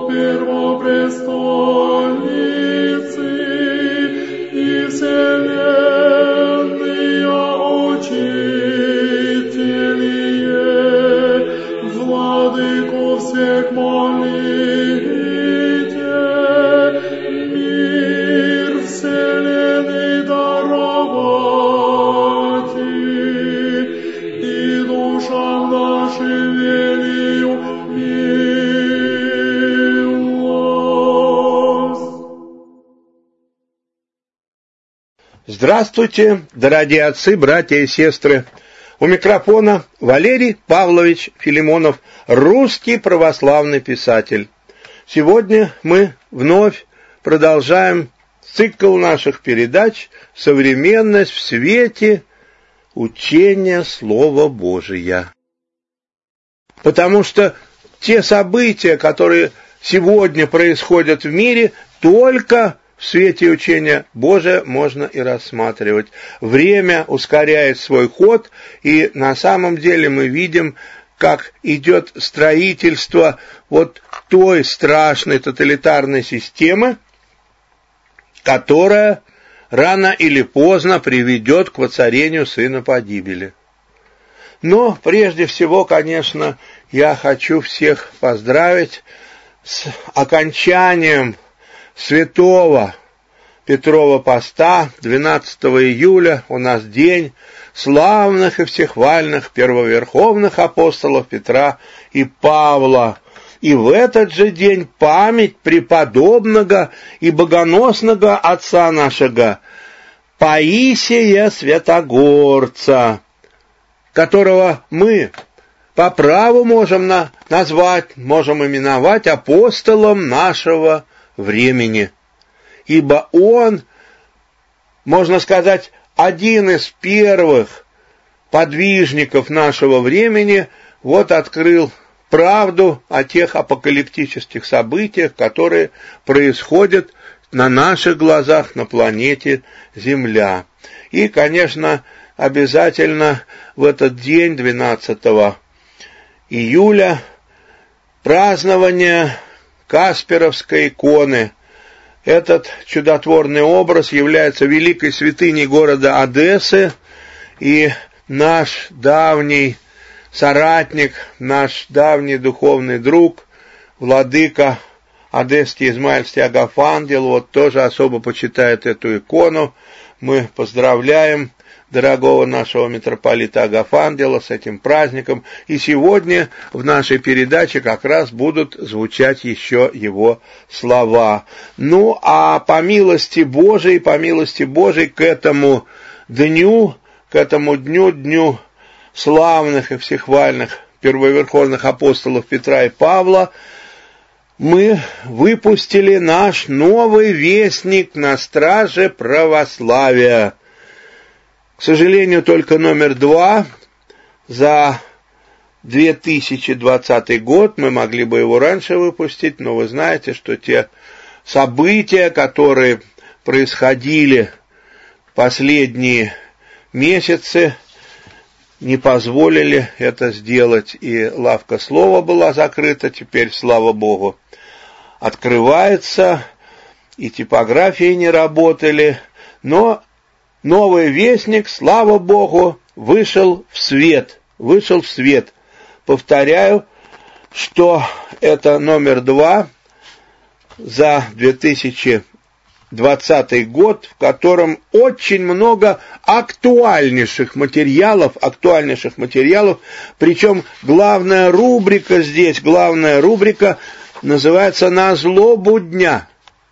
первопрестольницы и вселенные учителие, владыку всех молите, мир вселенной даровати, и душам нашим велию милость. Здравствуйте, дорогие отцы, братья и сестры. У микрофона Валерий Павлович Филимонов, русский православный писатель. Сегодня мы вновь продолжаем цикл наших передач «Современность в свете учения Слова Божия». Потому что те события, которые сегодня происходят в мире, только в свете учения Божия можно и рассматривать. Время ускоряет свой ход, и на самом деле мы видим, как идет строительство вот той страшной тоталитарной системы, которая рано или поздно приведет к воцарению сына погибели. Но прежде всего, конечно, я хочу всех поздравить с окончанием Святого Петрова поста. 12 июля у нас день славных и всехвальных первоверховных апостолов Петра и Павла. И в этот же день память преподобного и богоносного отца нашего Паисия Святогорца, которого мы по праву можем можем именовать апостолом нашего времени, ибо он, можно сказать, один из первых подвижников нашего времени, вот открыл правду о тех апокалиптических событиях, которые происходят на наших глазах на планете Земля. И, конечно, обязательно в этот день, 12 июля, празднование Касперовской иконы. Этот чудотворный образ является великой святыней города Одессы, и наш давний соратник, наш давний духовный друг, владыка Одесский Измаильский Агафангел, вот тоже особо почитает эту икону. Мы поздравляем дорогого нашего митрополита Агафангела с этим праздником, и сегодня в нашей передаче как раз будут звучать еще его слова. Ну, а по милости Божией к этому дню, дню славных и всехвальных первоверховных апостолов Петра и Павла, мы выпустили наш новый вестник на страже православия. К сожалению, только номер 2 за 2020 год. Мы могли бы его раньше выпустить, но вы знаете, что те события, которые происходили последние месяцы, не позволили это сделать. И лавка слова была закрыта, теперь, слава Богу, открывается, и типографии не работали, но новый вестник, слава Богу, вышел в свет. Повторяю, что это номер 2 за 2020 год, в котором очень много актуальнейших материалов, причем главная рубрика называется «На злобу дня».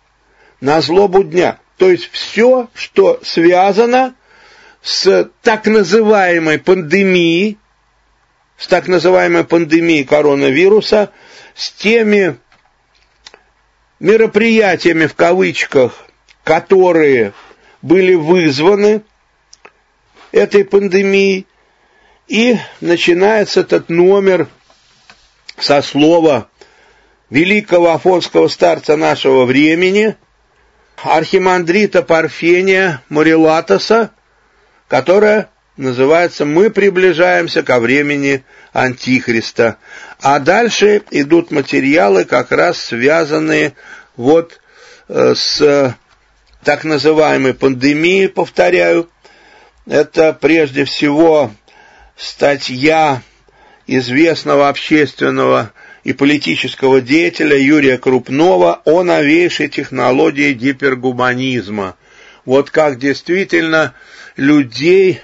То есть все, что связано с так называемой пандемией, коронавируса, с теми мероприятиями, в кавычках, которые были вызваны этой пандемией, и начинается этот номер со слова великого афонского старца нашего времени, архимандрита Парфения Морилатоса, которая называется «Мы приближаемся ко времени Антихриста». А дальше идут материалы, как раз связанные вот с так называемой пандемией, повторяю. Это прежде всего статья известного общественного и политического деятеля Юрия Крупнова о новейшей технологии гипергуманизма. Вот как действительно людей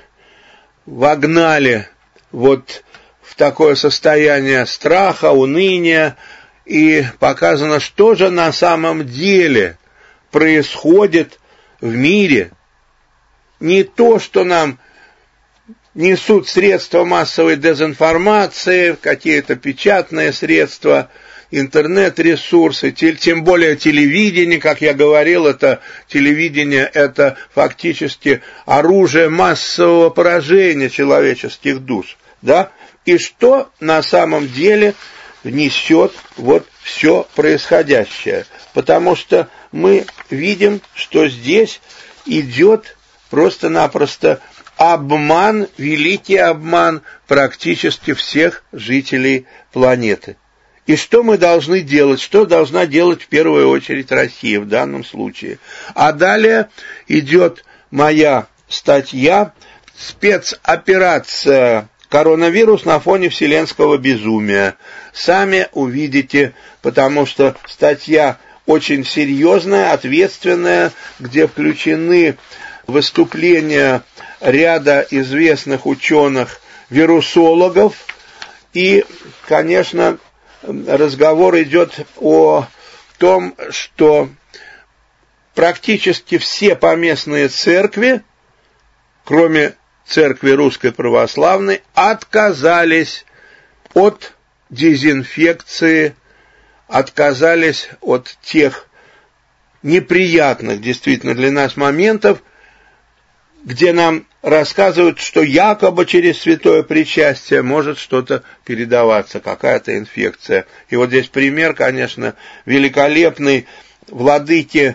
вогнали вот в такое состояние страха, уныния, и показано, что же на самом деле происходит в мире. Не то, что нам несут средства массовой дезинформации, какие-то печатные средства, интернет-ресурсы, тем более телевидение, как я говорил, это телевидение, это фактически оружие массового поражения человеческих душ, да? И что на самом деле несет вот все происходящее? Потому что мы видим, что здесь идет просто-напросто обман, великий обман практически всех жителей планеты. И что мы должны делать? Что должна делать в первую очередь Россия в данном случае? А далее идет моя статья «Спецоперация коронавирус на фоне вселенского безумия». Сами увидите, потому что статья очень серьезная, ответственная, где включены выступления ряда известных ученых-вирусологов. И, конечно, разговор идет о том, что практически все поместные церкви, кроме церкви Русской Православной, отказались от дезинфекции, отказались от тех неприятных действительно для нас моментов, где нам рассказывают, что якобы через святое причастие может что-то передаваться, какая-то инфекция. И вот здесь пример, конечно, великолепный владыки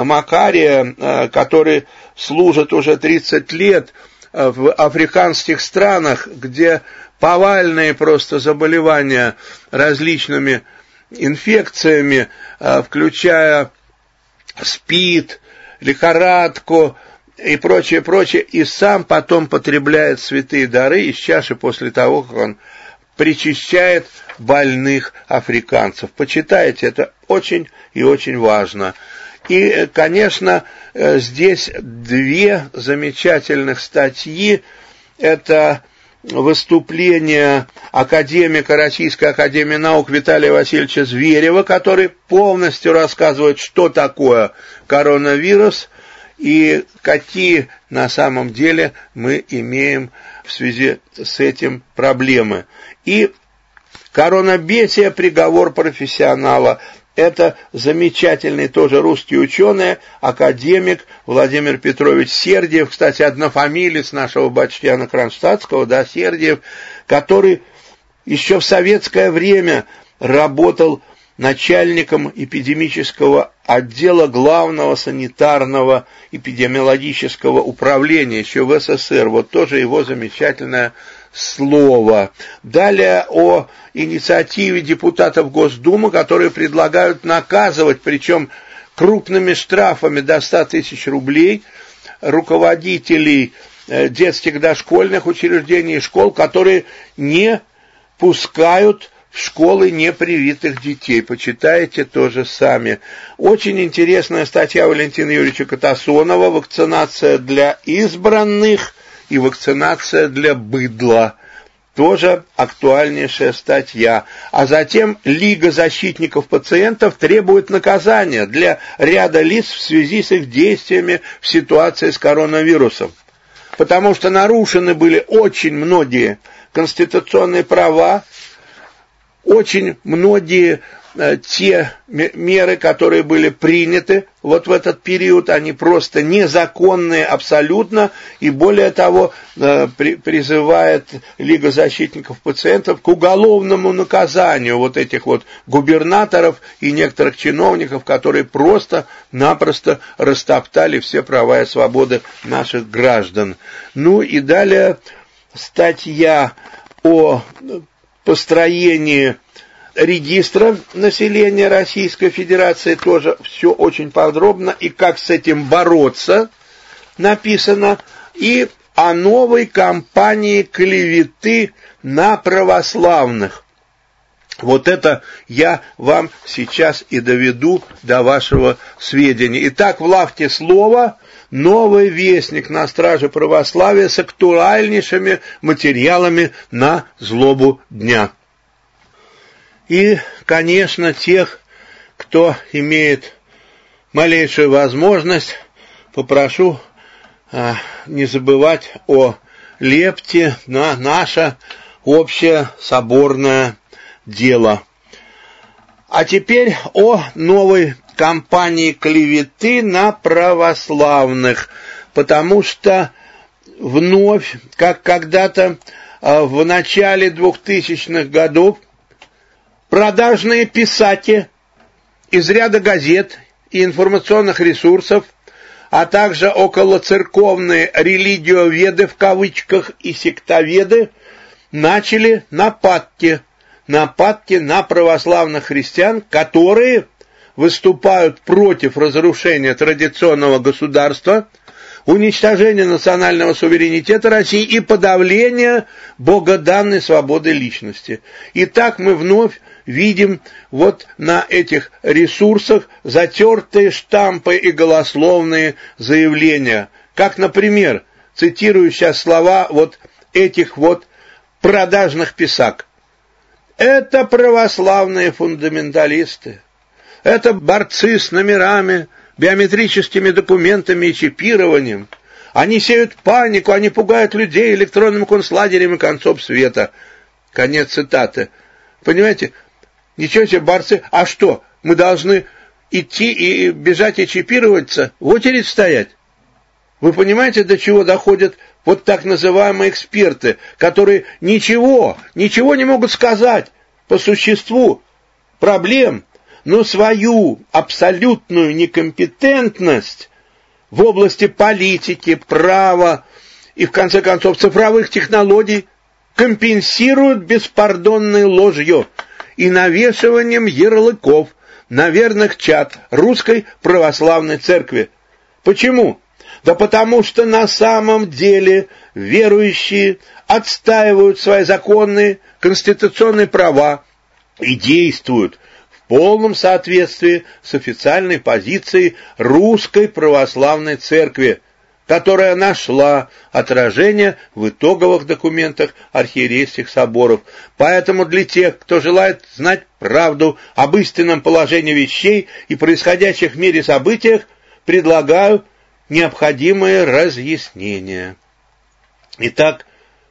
Макария, который служит уже 30 лет в африканских странах, где повальные просто заболевания различными инфекциями, включая СПИД, лихорадку и прочее, прочее, и сам потом потребляет святые дары из чаши после того, как он причащает больных африканцев. Почитайте, это очень и очень важно. И, конечно, здесь две замечательных статьи. Это выступление академика Российской академии наук Виталия Васильевича Зверева, который полностью рассказывает, что такое коронавирус и какие на самом деле мы имеем в связи с этим проблемы. И коронабесие, приговор профессионала. Это замечательный тоже русский ученый, академик Владимир Петрович Сердиев, кстати, однофамилец нашего Баштяна Кронштадтского, да, Сердиев, который еще в советское время работал начальником эпидемического отдела Главного санитарного эпидемиологического управления еще в СССР. Вот тоже его замечательное слово. Далее о инициативе депутатов Госдумы, которые предлагают наказывать, причем крупными штрафами до 100 тысяч рублей, руководителей детских дошкольных учреждений и школ, которые не пускают в школы непривитых детей. Почитайте тоже сами. Очень интересная статья Валентина Юрьевича Катасонова «Вакцинация для избранных» и «Вакцинация для быдла». Тоже актуальнейшая статья. А затем Лига защитников пациентов требует наказания для ряда лиц в связи с их действиями в ситуации с коронавирусом. Потому что нарушены были очень многие конституционные права, очень многие те меры, которые были приняты вот в этот период, они просто незаконные абсолютно, и более того, призывает Лига защитников пациентов к уголовному наказанию вот этих вот губернаторов и некоторых чиновников, которые просто-напросто растоптали все права и свободы наших граждан. Ну и далее статья о построении регистра населения Российской Федерации, тоже все очень подробно, и как с этим бороться написано, и о новой кампании клеветы на православных. Вот это я вам сейчас и доведу до вашего сведения. Итак, в лавке слова «Новый вестник» на страже православия с актуальнейшими материалами на злобу дня. И, конечно, тех, кто имеет малейшую возможность, попрошу не забывать о лепте на наше общее соборное дело. А теперь о новой кампании клеветы на православных, потому что вновь, как когда-то в начале 2000-х годов, продажные писаки из ряда газет и информационных ресурсов, а также околоцерковные религиоведы в кавычках и сектоведы начали нападки на православных христиан, которые выступают против разрушения традиционного государства, уничтожения национального суверенитета России и подавления богоданной свободы личности. Итак, мы вновь видим вот на этих ресурсах затертые штампы и голословные заявления. Как, например, цитирую сейчас слова вот этих вот продажных писак. Это православные фундаменталисты. Это борцы с номерами, биометрическими документами и чипированием. Они сеют панику, они пугают людей электронным концлагерем и концом света. Конец цитаты. Понимаете? Ничего себе, борцы. А что, мы должны идти и бежать и чипироваться, в очередь стоять? Вы понимаете, до чего доходят вот так называемые эксперты, которые ничего не могут сказать по существу проблем, но свою абсолютную некомпетентность в области политики, права и, в конце концов, цифровых технологий компенсируют беспардонной ложью и навешиванием ярлыков на верных чад Русской Православной Церкви. Почему? Да потому что на самом деле верующие отстаивают свои законные конституционные права и действуют в полном соответствии с официальной позицией Русской Православной Церкви, которая нашла отражение в итоговых документах архиерейских соборов. Поэтому для тех, кто желает знать правду об истинном положении вещей и происходящих в мире событиях, предлагаю необходимые разъяснения. Итак,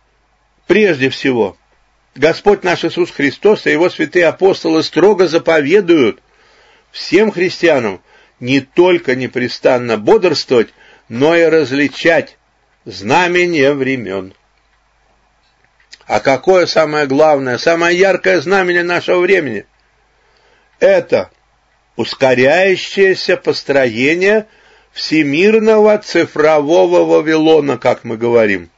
прежде всего, Господь наш Иисус Христос и Его святые апостолы строго заповедуют всем христианам не только непрестанно бодрствовать, но и различать знамения времен. А какое самое главное, самое яркое знамение нашего времени? Это ускоряющееся построение всемирного цифрового Вавилона, как мы говорим.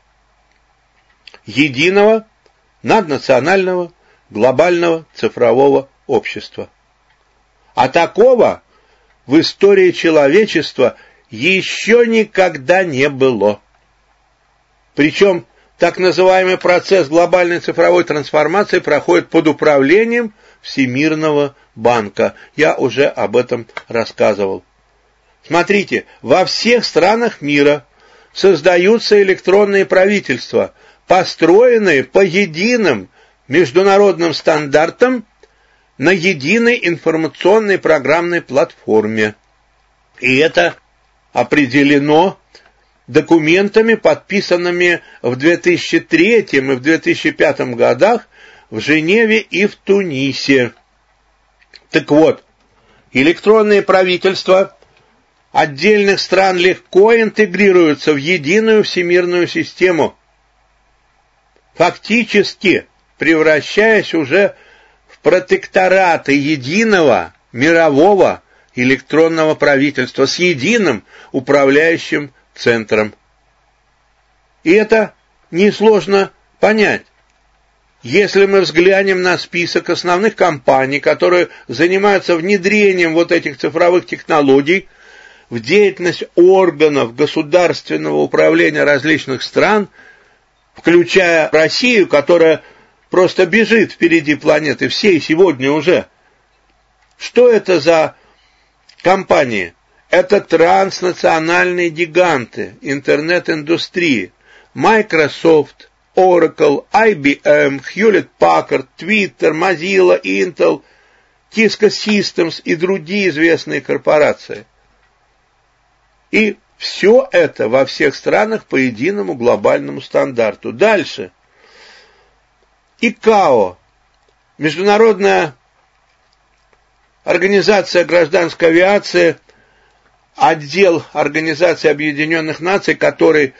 Единого, наднационального, глобального цифрового общества. А такого в истории человечества еще никогда не было. Причем так называемый процесс глобальной цифровой трансформации проходит под управлением Всемирного банка. Я уже об этом рассказывал. Смотрите, во всех странах мира создаются электронные правительства, построенные по единым международным стандартам на единой информационной программной платформе. И это определено документами, подписанными в 2003 и в 2005 годах в Женеве и в Тунисе. Так вот, электронные правительства отдельных стран легко интегрируются в единую всемирную систему, фактически превращаясь уже в протектораты единого мирового электронного правительства с единым управляющим центром. И это несложно понять. Если мы взглянем на список основных компаний, которые занимаются внедрением вот этих цифровых технологий в деятельность органов государственного управления различных стран, включая Россию, которая просто бежит впереди планеты всей сегодня уже. Что это за компании? Это транснациональные гиганты интернет-индустрии. Microsoft, Oracle, IBM, Hewlett-Packard, Twitter, Mozilla, Intel, Cisco Systems и другие известные корпорации. И все это во всех странах по единому глобальному стандарту. Дальше. ИКАО, Международная организация гражданской авиации, отдел Организации Объединенных Наций, который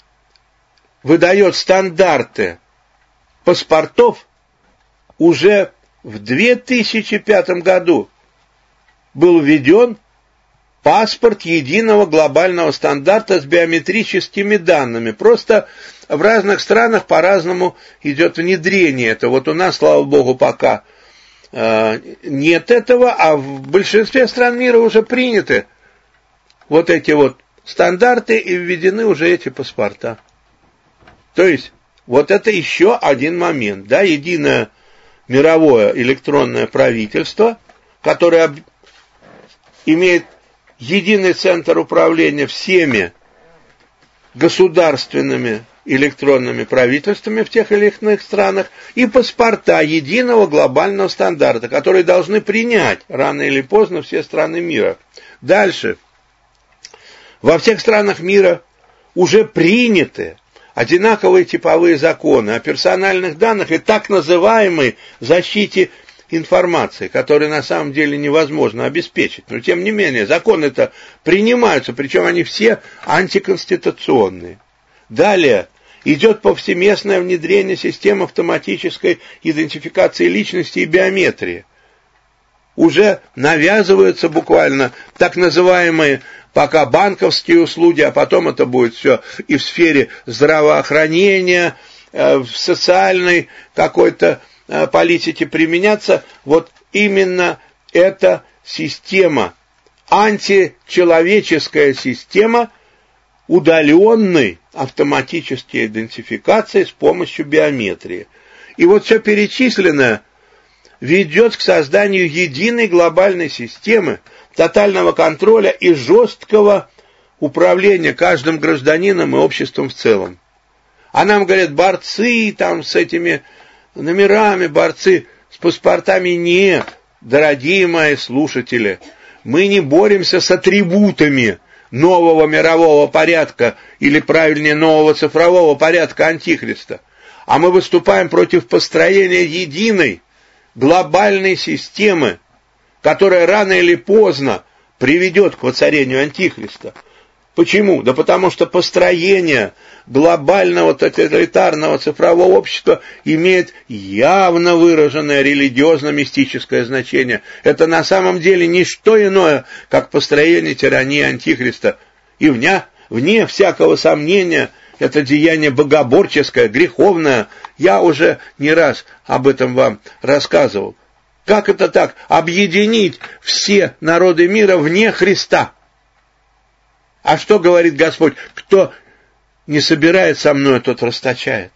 выдает стандарты паспортов, уже в 2005 году был введен паспорт единого глобального стандарта с биометрическими данными. Просто в разных странах по-разному идет внедрение. Это вот у нас, слава богу, пока нет этого, а в большинстве стран мира уже приняты вот эти вот стандарты и введены уже эти паспорта. То есть, вот это еще один момент, да, единое мировое электронное правительство, которое имеет единый центр управления всеми государственными электронными правительствами в тех или иных странах, и паспорта единого глобального стандарта, которые должны принять рано или поздно все страны мира. Дальше. Во всех странах мира уже приняты одинаковые типовые законы о персональных данных и так называемой защите информации, которую на самом деле невозможно обеспечить. Но тем не менее, законы-то принимаются, причем они все антиконституционные. Далее идет повсеместное внедрение систем автоматической идентификации личности и биометрии. Уже навязываются буквально так называемые пока банковские услуги, а потом это будет все и в сфере здравоохранения, в социальной какой-то политике применяться. Вот именно эта система, античеловеческая система удаленной автоматической идентификации с помощью биометрии. И вот все перечисленное ведет к созданию единой глобальной системы, тотального контроля и жесткого управления каждым гражданином и обществом в целом. А нам говорят, борцы там с этими номерами, борцы с паспортами. Нет, дорогие мои слушатели, мы не боремся с атрибутами нового мирового порядка, или правильнее нового цифрового порядка Антихриста, а мы выступаем против построения единой глобальной системы, которая рано или поздно приведет к воцарению Антихриста. Почему? Да потому что построение глобального тоталитарного цифрового общества имеет явно выраженное религиозно-мистическое значение. Это на самом деле не что иное, как построение тирании Антихриста. И вне всякого сомнения, это деяние богоборческое, греховное. Я уже не раз об этом вам рассказывал. Как это так? Объединить все народы мира вне Христа. А что говорит Господь? Кто не собирает со мной, тот расточает.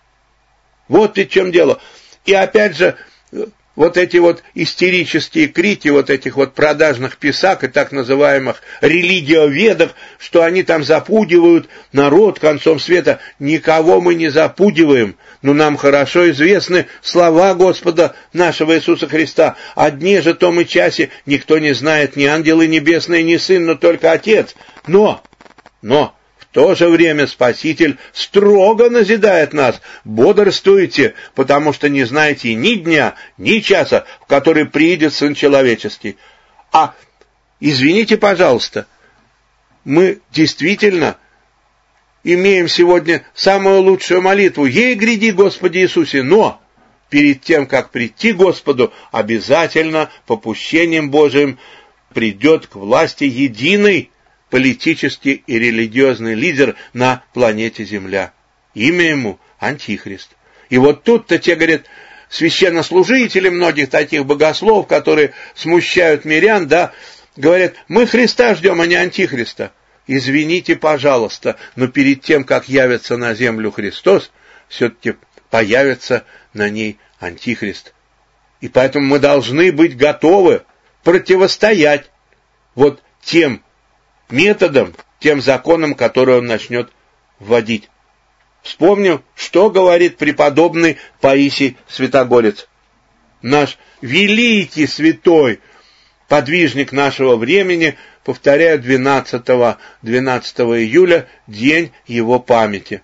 Вот и в чем дело. И опять же, вот эти вот истерические крики вот этих вот продажных писак и так называемых религиоведов, что они там запугивают народ концом света. Никого мы не запугиваем. Но нам хорошо известны слова Господа нашего Иисуса Христа. О дне же том и часе никто не знает, ни ангелы небесные, ни Сын, но только Отец. Но в то же время Спаситель строго назидает нас: бодрствуйте, потому что не знаете ни дня, ни часа, в который приидет Сын Человеческий. А, извините, пожалуйста, мы действительно имеем сегодня самую лучшую молитву: «Ей гряди, Господи Иисусе», но перед тем, как прийти к Господу, обязательно попущением Божиим придет к власти единый политический и религиозный лидер на планете Земля. Имя ему Антихрист. И вот тут-то те, говорят, священнослужители многих таких богослов, которые смущают мирян, да, говорят: мы Христа ждем, а не Антихриста. Извините, пожалуйста, но перед тем, как явится на землю Христос, все-таки появится на ней Антихрист. И поэтому мы должны быть готовы противостоять вот тем методам, тем законам, которые он начнет вводить. Вспомню, что говорит преподобный Паисий Святогорец. Наш великий святой подвижник нашего времени, повторяю, 12 июля, день его памяти.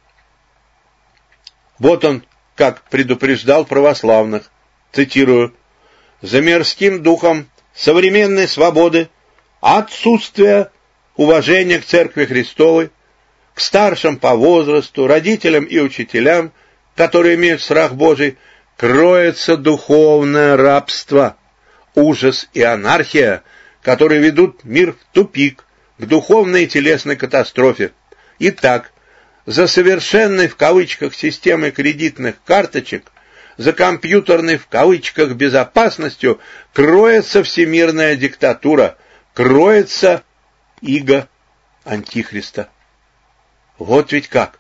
Вот он, как предупреждал православных, цитирую: «За мирским духом современной свободы, отсутствия уважения к Церкви Христовой, к старшим по возрасту, родителям и учителям, которые имеют страх Божий, кроется духовное рабство, ужас и анархия, которые ведут мир в тупик, к духовной и телесной катастрофе. Итак, за совершенной в кавычках системой кредитных карточек, за компьютерной в кавычках безопасностью кроется всемирная диктатура, кроется иго Антихриста». Вот ведь как.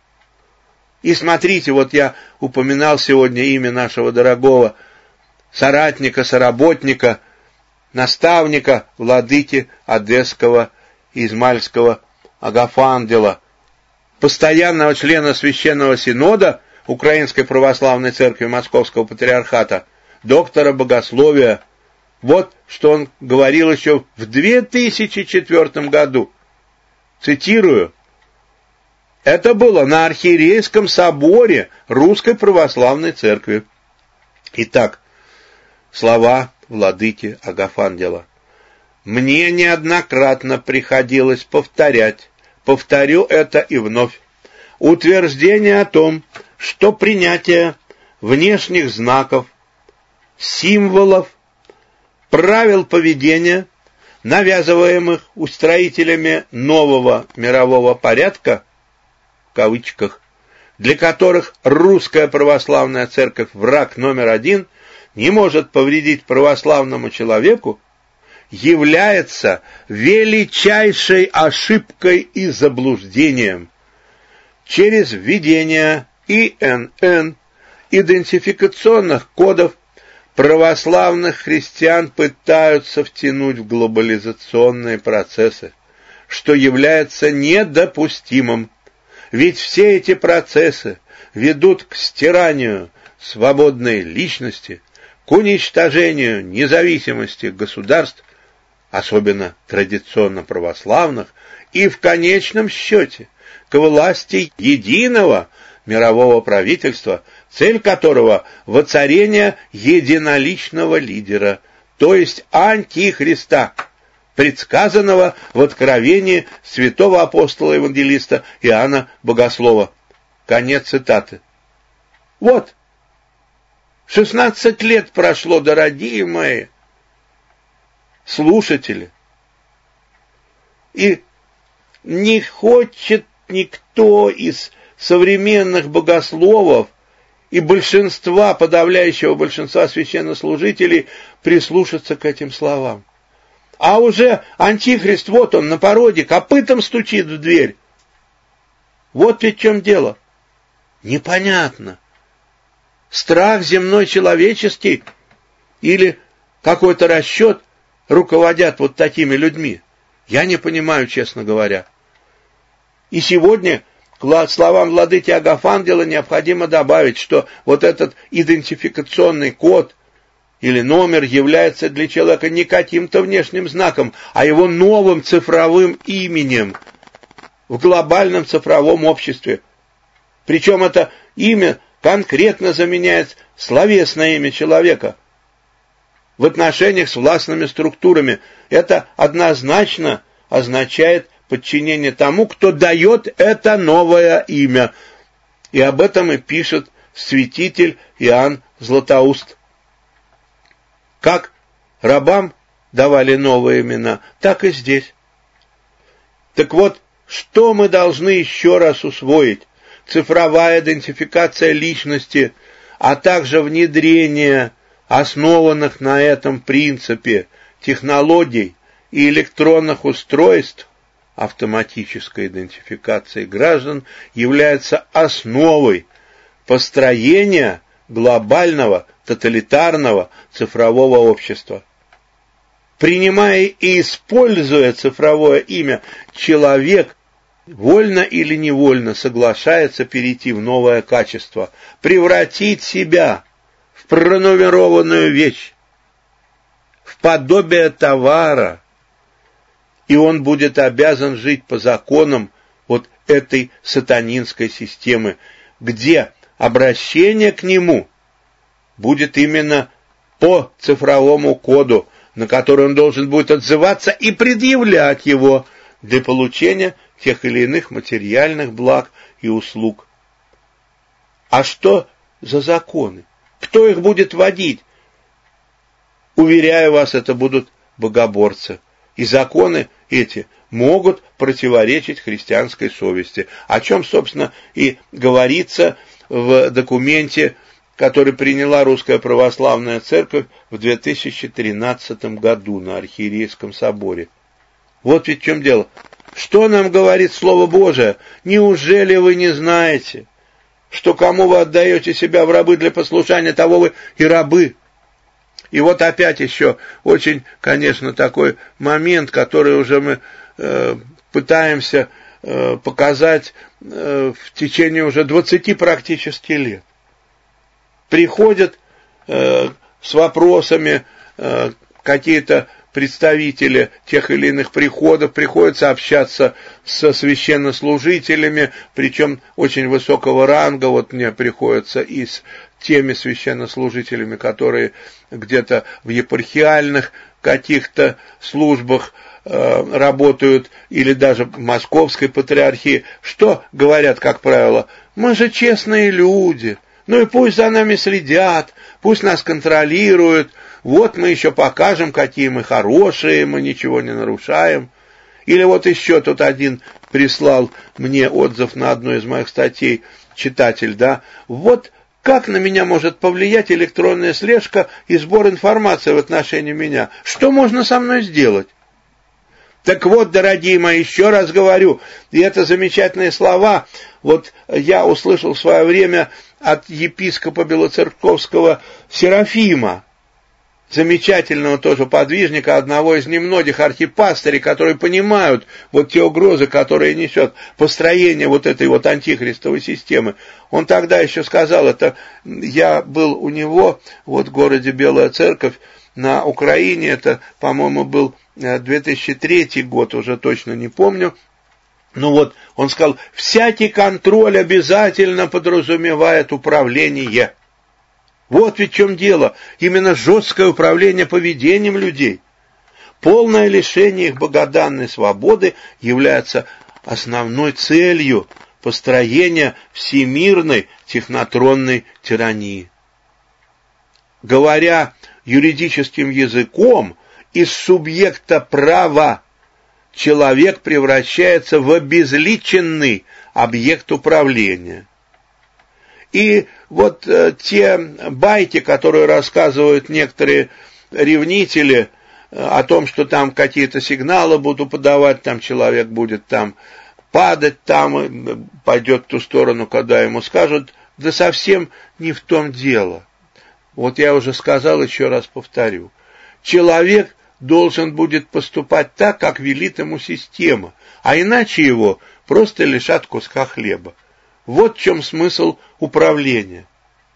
И смотрите, вот я упоминал сегодня имя нашего дорогого соратника, соработника, наставника, владыки Одесского и Измайльского Агафангела, постоянного члена Священного Синода Украинской Православной Церкви Московского Патриархата, доктора богословия. Вот что он говорил еще в 2004 году. Цитирую: «Это было на Архиерейском соборе Русской Православной Церкви». Итак, слова владыки Агафангела. «Мне неоднократно приходилось повторять, повторю это и вновь, утверждение о том, что принятие внешних знаков, символов, правил поведения, навязываемых устроителями нового мирового порядка, в кавычках, для которых Русская Православная Церковь враг номер один, не может повредить православному человеку, является величайшей ошибкой и заблуждением. Через введение ИНН, идентификационных кодов, православных христиан пытаются втянуть в глобализационные процессы, что является недопустимым. Ведь все эти процессы ведут к стиранию свободной личности, к уничтожению независимости государств, особенно традиционно православных, и в конечном счете к власти единого мирового правительства, цель которого – воцарение единоличного лидера, то есть антихриста, предсказанного в откровении святого апостола-евангелиста Иоанна Богослова. Конец цитаты. Вот, 16 лет прошло, дорогие мои слушатели, и не хочет никто из современных богословов и большинства, подавляющего большинства священнослужителей прислушаться к этим словам. А уже Антихрист, вот он на пороге, копытом стучит в дверь. Вот ведь в чем дело. Непонятно. Страх земной человеческий или какой-то расчет руководят вот такими людьми. Я не понимаю, честно говоря. И сегодня к словам владыки Агафангела необходимо добавить, что вот этот идентификационный код или номер является для человека не каким-то внешним знаком, а его новым цифровым именем. в глобальном цифровом обществе. Причем это имя конкретно заменяет словесное имя человека. В отношениях с властными структурами это однозначно означает подчинение тому, кто дает это новое имя. И об этом и пишет святитель Иоанн Златоуст. Как рабам давали новые имена, так и здесь. Так вот, что мы должны еще раз усвоить? Цифровая идентификация личности, а также внедрение основанных на этом принципе технологий и электронных устройств автоматической идентификации граждан является основой построения глобального тоталитарного цифрового общества. Принимая и используя цифровое имя, человек вольно или невольно соглашается перейти в новое качество, превратить себя в пронумерованную вещь, в подобие товара, и он будет обязан жить по законам вот этой сатанинской системы, где обращение к нему будет именно по цифровому коду, на который он должен будет отзываться и предъявлять его для получения тех или иных материальных благ и услуг. А что за законы? Кто их будет вводить? Уверяю вас, это будут богоборцы. И законы эти могут противоречить христианской совести, о чем, собственно, и говорится в документе, который приняла Русская Православная Церковь в 2013 году на Архиерейском соборе. Вот ведь в чем дело. Что нам говорит Слово Божие? Неужели вы не знаете, что кому вы отдаете себя в рабы для послушания, того вы и рабы? И вот опять еще очень, конечно, такой момент, который уже мы пытаемся показать в течение уже 20 практически лет. Приходят с вопросами какие-то представители тех или иных приходов, приходится общаться со священнослужителями, причем очень высокого ранга. Вот мне приходится и с теми священнослужителями, которые где-то в епархиальных каких-то службах работают, или даже в Московской патриархии. Что говорят, как правило? Мы же честные люди, ну и пусть за нами следят, пусть нас контролируют, вот мы еще покажем, какие мы хорошие, мы ничего не нарушаем. Или вот еще тут один прислал мне отзыв на одну из моих статей, читатель, да, вот как на меня может повлиять электронная слежка и сбор информации в отношении меня? Что можно со мной сделать? Так вот, дорогие мои, еще раз говорю, и это замечательные слова, вот я услышал в свое время от епископа Белоцерковского Серафима, замечательного тоже подвижника, одного из немногих архипастырей, которые понимают вот те угрозы, которые несет построение вот этой вот антихристовой системы. Он тогда еще сказал, это я был у него вот в городе Белая Церковь на Украине, это, по-моему, был 2003 год, уже точно не помню. Ну вот, он сказал, всякий контроль обязательно подразумевает управление. Вот ведь в чем дело. Именно жесткое управление поведением людей, полное лишение их богоданной свободы является основной целью построения всемирной технотронной тирании. Говоря юридическим языком, из субъекта права человек превращается в обезличенный объект управления. И вот те байки, которые рассказывают некоторые ревнители о том, что там какие-то сигналы будут подавать, там человек будет там падать, там пойдет в ту сторону, когда ему скажут, да совсем не в том дело. Вот я уже сказал, еще раз повторю. Человек должен будет поступать так, как велит ему система, а иначе его просто лишат куска хлеба. Вот в чем смысл управления.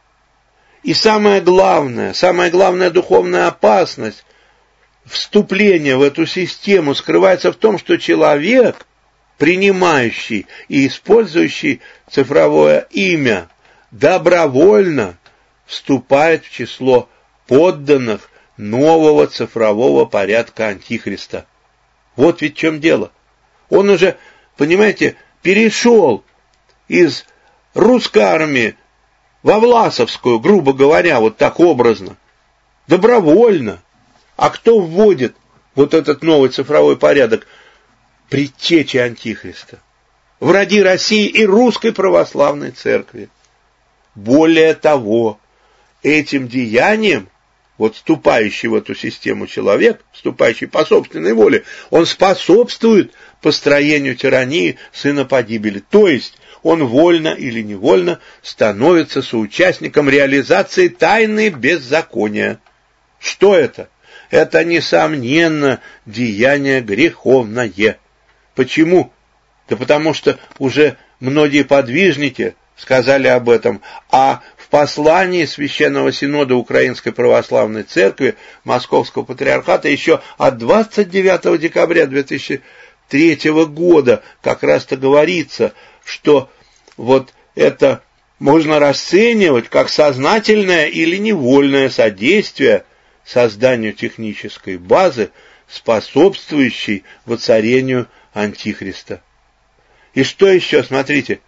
И самая главная духовная опасность вступления в эту систему скрывается в том, что человек принимающий и использующий цифровое имя, добровольно вступает в число подданных нового цифрового порядка Антихриста. Вот ведь в чем дело. Он уже, понимаете, перешел из русской армии во Власовскую, грубо говоря, вот так образно, добровольно. А кто вводит вот этот новый цифровой порядок? Предтечи Антихриста, враги России и Русской Православной Церкви. Более того, этим деянием, вот вступающий в эту систему человек, вступающий по собственной воле, он способствует построению тирании сына погибели. То есть он вольно или невольно становится соучастником реализации тайны беззакония. Что это? Это, несомненно, деяние греховное. Почему? Да потому что уже многие подвижники сказали об этом, а в послании Священного Синода Украинской Православной Церкви Московского Патриархата еще от 29 декабря 2003 года как раз-то говорится, что вот это можно расценивать как сознательное или невольное содействие созданию технической базы, способствующей воцарению Антихриста. И что еще, смотрите,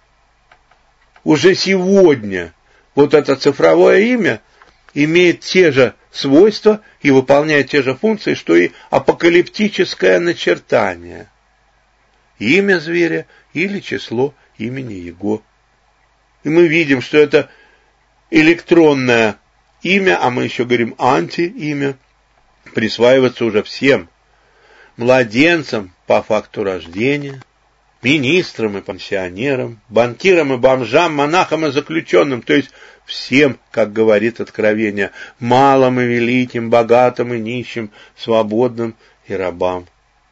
уже сегодня вот это цифровое имя имеет те же свойства и выполняет те же функции, что и апокалиптическое начертание. Имя зверя или число имени его. И мы видим, что это электронное имя, а мы еще говорим антиимя, присваивается уже всем. Младенцам по факту рождения, министрам и пенсионерам, банкирам и бомжам, монахам и заключенным, то есть всем, как говорит Откровение, малым и великим, богатым и нищим, свободным и рабам.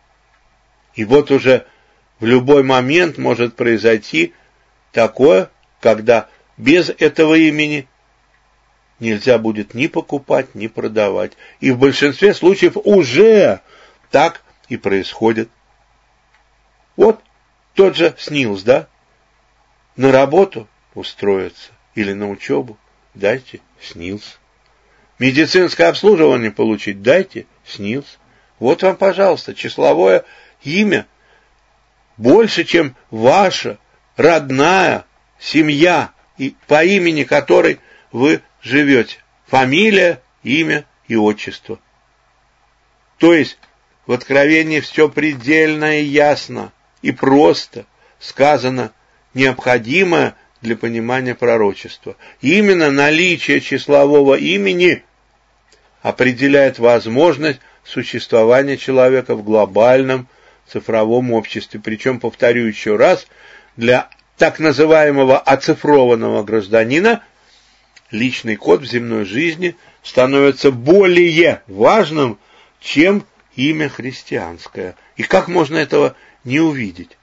И вот уже в любой момент может произойти такое, когда без этого имени нельзя будет ни покупать, ни продавать. И в большинстве случаев уже так и происходит. Вот тот же СНИЛС, да? На работу устроиться или на учебу дайте СНИЛС. Медицинское обслуживание получить дайте СНИЛС. Вот вам, пожалуйста, числовое имя больше, чем ваша родная семья, и по имени которой вы живете. Фамилия, имя и отчество. То есть в Откровении все предельно и ясно и просто сказано необходимое для понимания пророчества. Именно наличие числового имени определяет возможность существования человека в глобальном цифровом обществе. Причем, повторю еще раз, для так называемого оцифрованного гражданина личный код в земной жизни становится более важным, чем имя христианское. И как можно этого не увидеть?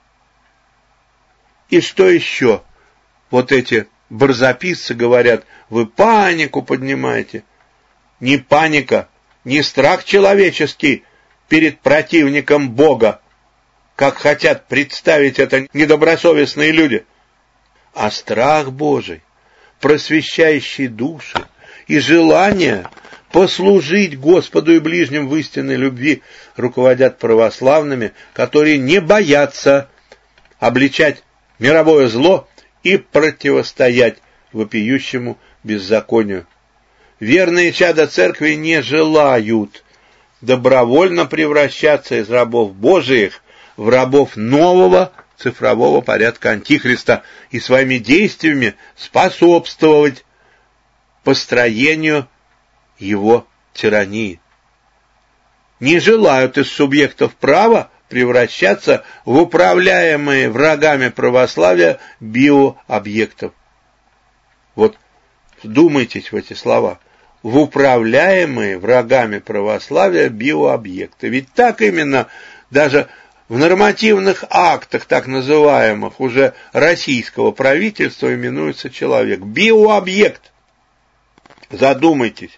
И что еще? Вот эти барзаписцы говорят, вы панику поднимаете. Не паника, не страх человеческий перед противником Бога, как хотят представить это недобросовестные люди, а страх Божий, просвещающий души и желание послужить Господу и ближним в истинной любви руководят православными, которые не боятся обличать мировое зло и противостоять вопиющему беззаконию. Верные чада церкви не желают добровольно превращаться из рабов Божиих в рабов нового цифрового порядка Антихриста и своими действиями способствовать построению его тирании. Не желают из субъектов права превращаться в управляемые врагами православия биообъектов. Вот вдумайтесь в эти слова. В управляемые врагами православия биообъекты. Ведь так именно даже в нормативных актах, так называемых, уже российского правительства именуется человек. Биообъект. Задумайтесь,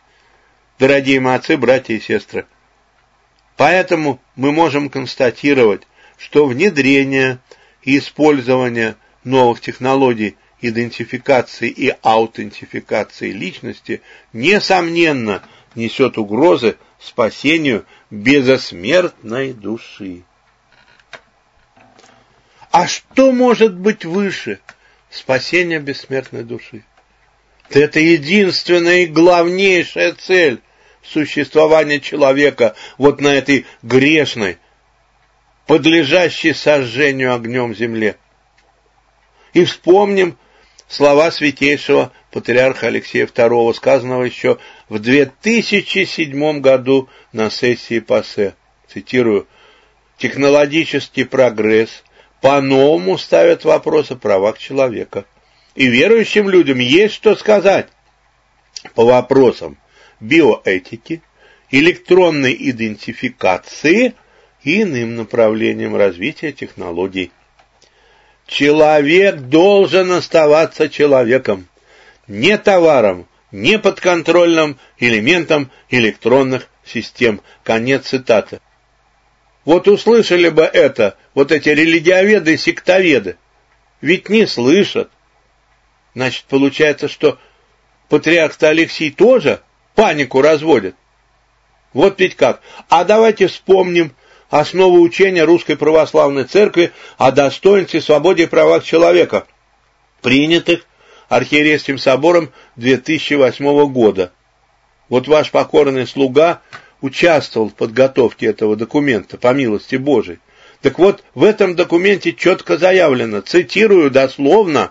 дорогие мои отцы, братья и сестры. Поэтому мы можем констатировать, что внедрение и использование новых технологий идентификации и аутентификации личности несомненно несет угрозы спасению безсмертной души. А что может быть выше спасения бессмертной души? Это единственная и главнейшая цель существования человека вот на этой грешной, подлежащей сожжению огнем земле. И вспомним слова святейшего патриарха Алексея II, сказанного еще в 2007 году на сессии ПАСЕ. Цитирую: «Технологический прогресс по-новому ставит вопрос о правах человека. И верующим людям есть что сказать по вопросам биоэтики, электронной идентификации и иным направлениям развития технологий. Человек должен оставаться человеком, не товаром, не подконтрольным элементом электронных систем». Конец цитаты. Вот услышали бы это вот эти религиоведы и сектоведы. Ведь не слышат. Значит, получается, что патриарх-то Алексий тоже панику разводит. Вот ведь как. А давайте вспомним основы учения Русской Православной Церкви о достоинстве, свободе и правах человека, принятых Архиерейским собором 2008 года. Вот ваш покорный слуга участвовал в подготовке этого документа, по милости Божией. Так вот, в этом документе четко заявлено, цитирую дословно: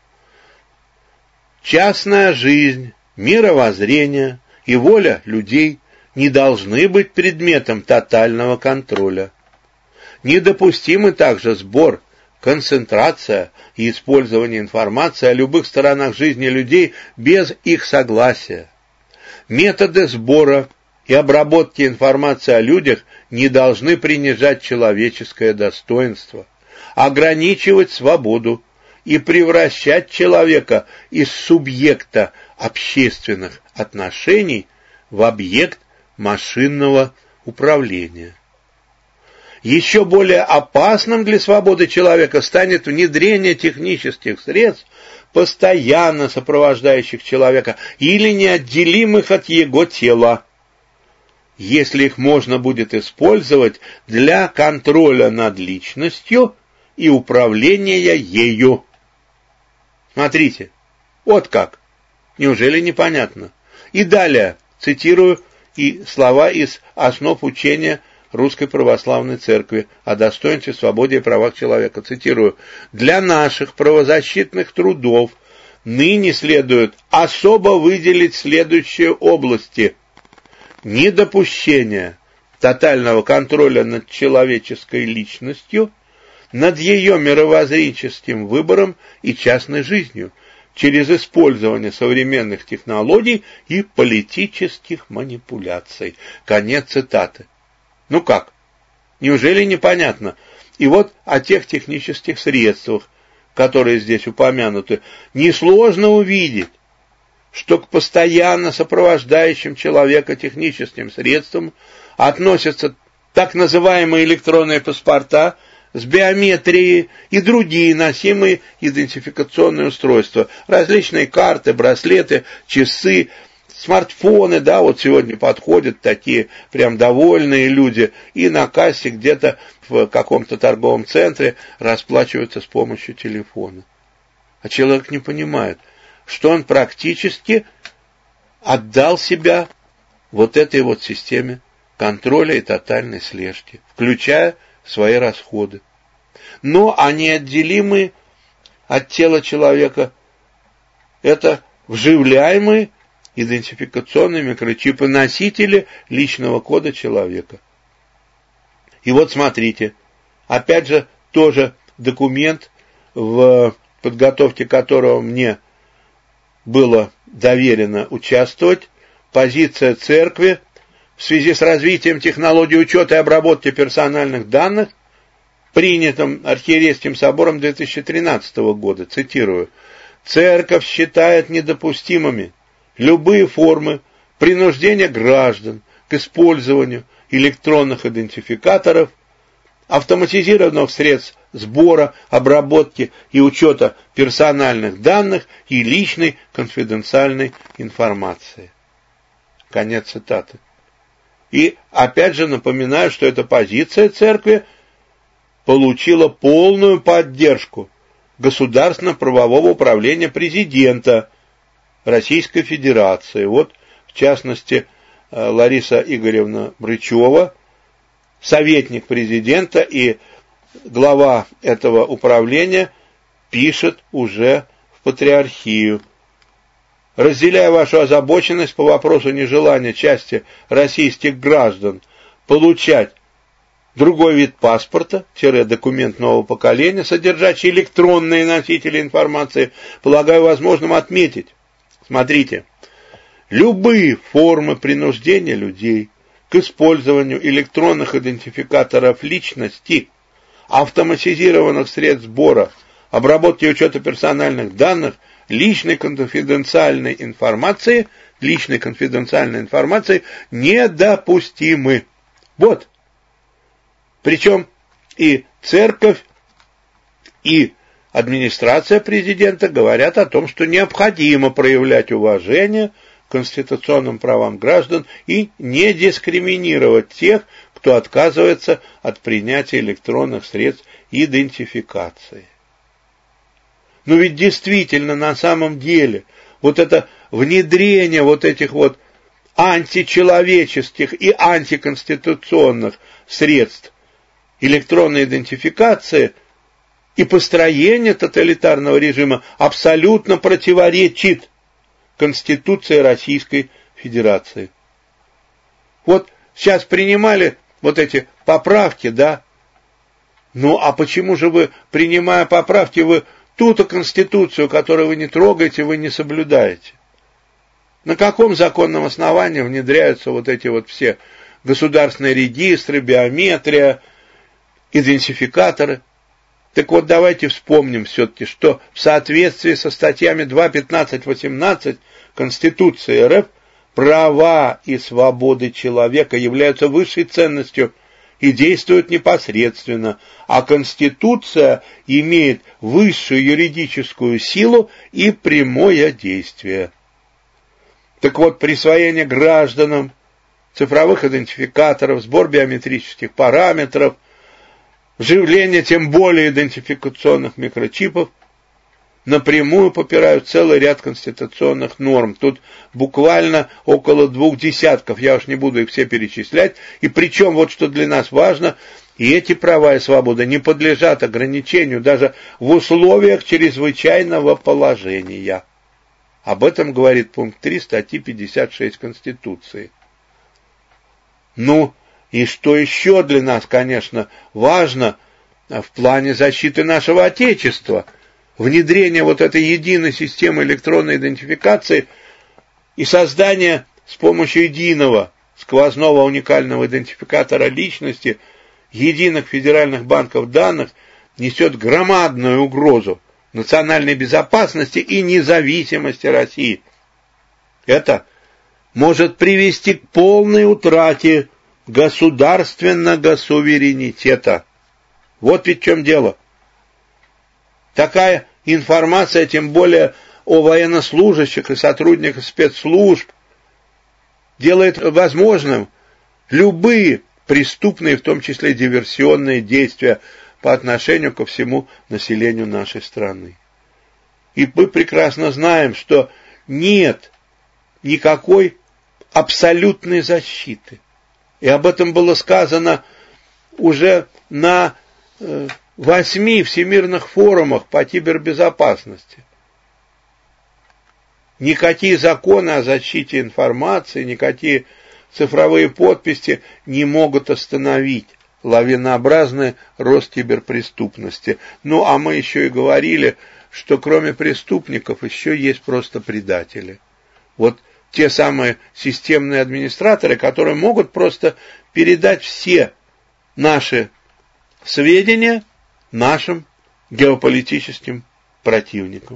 «Частная жизнь, мировоззрение и воля людей не должны быть предметом тотального контроля. Недопустимы также сбор, концентрация и использование информации о любых сторонах жизни людей без их согласия. Методы сбора и обработки информации о людях не должны принижать человеческое достоинство, ограничивать свободу и превращать человека из субъекта общественных отношений в объект машинного управления. Еще более опасным для свободы человека станет внедрение технических средств, постоянно сопровождающих человека или неотделимых от его тела, если их можно будет использовать для контроля над личностью и управления ею». Смотрите, вот как. Неужели непонятно? И далее цитирую и слова из основ учения Русской Православной Церкви о достоинстве, свободе и правах человека. Цитирую: «Для наших правозащитных трудов ныне следует особо выделить следующие области: недопущение тотального контроля над человеческой личностью, над ее мировоззренческим выбором и частной жизнью, через использование современных технологий и политических манипуляций». Конец цитаты. Ну как? Неужели непонятно? И вот о тех технических средствах, которые здесь упомянуты, несложно увидеть, что к постоянно сопровождающим человека техническим средствам относятся так называемые электронные паспорта с биометрией и другие носимые идентификационные устройства, различные карты, браслеты, часы, смартфоны, да, вот сегодня подходят такие прям довольные люди и на кассе где-то в каком-то торговом центре расплачиваются с помощью телефона. А человек не понимает, что он практически отдал себя вот этой вот системе контроля и тотальной слежки, включая свои расходы. Но они отделимы от тела человека. Это вживляемые идентификационные микрочипы, носители личного кода человека. И вот смотрите, опять же, тоже документ, в подготовке которого мне было доверено участвовать, позиция церкви в связи с развитием технологий учета и обработки персональных данных, принятым Архиерейским собором 2013 года, цитирую: «Церковь считает недопустимыми любые формы принуждения граждан к использованию электронных идентификаторов, автоматизированных средств сбора, обработки и учета персональных данных и личной конфиденциальной информации. Конец цитаты. И опять же напоминаю, что эта позиция церкви получила полную поддержку государственно-правового управления президента Российской Федерации. Вот, в частности, Лариса Игоревна Брычева, советник президента и глава этого управления, пишет уже в Патриархию. Разделяя вашу озабоченность по вопросу нежелания части российских граждан получать другой вид паспорта, документ нового поколения, содержащий электронные носители информации, полагаю возможным отметить. Смотрите, любые формы принуждения людей к использованию электронных идентификаторов личности, автоматизированных средств сбора, обработки и учета персональных данных, личной конфиденциальной информации недопустимы. Вот. Причем и церковь, и администрация президента говорят о том, что необходимо проявлять уважение к конституционным правам граждан и не дискриминировать тех, кто отказывается от принятия электронных средств идентификации. Но ведь действительно, на самом деле, вот это внедрение вот этих вот античеловеческих и антиконституционных средств электронной идентификации и построение тоталитарного режима абсолютно противоречит Конституции Российской Федерации. Вот сейчас принимали вот эти поправки, да? Ну а почему же вы, принимая поправки, вы ту-то Конституцию, которую вы не трогаете, вы не соблюдаете? На каком законном основании внедряются вот эти вот все государственные регистры, биометрия, идентификаторы? Так вот, давайте вспомним все-таки, что в соответствии со статьями 2, 15, 18 Конституции РФ права и свободы человека являются высшей ценностью и действуют непосредственно, а Конституция имеет высшую юридическую силу и прямое действие. Так вот, присвоение гражданам цифровых идентификаторов, сбор биометрических параметров, вживление тем более идентификационных микрочипов напрямую попирают целый ряд конституционных норм. Тут буквально около 2 десятков, я уж не буду их все перечислять. И причем, вот что для нас важно, и эти права и свободы не подлежат ограничению даже в условиях чрезвычайного положения. Об этом говорит пункт 3 статьи 56 Конституции. Ну, и что еще для нас, конечно, важно в плане защиты нашего Отечества, внедрение вот этой единой системы электронной идентификации и создание с помощью единого сквозного уникального идентификатора личности единых федеральных банков данных несет громадную угрозу национальной безопасности и независимости России. Это может привести к полной утрате государственного суверенитета. Вот ведь в чем дело. Такая информация, тем более о военнослужащих и сотрудниках спецслужб, делает возможным любые преступные, в том числе диверсионные действия по отношению ко всему населению нашей страны. И мы прекрасно знаем, что нет никакой абсолютной защиты. И об этом было сказано уже на 8 всемирных форумах по кибербезопасности. Никакие законы о защите информации, никакие цифровые подписи не могут остановить лавинообразный рост киберпреступности. Ну, а мы еще и говорили, что кроме преступников еще есть просто предатели. Вот те самые системные администраторы, которые могут просто передать все наши сведения нашим геополитическим противникам.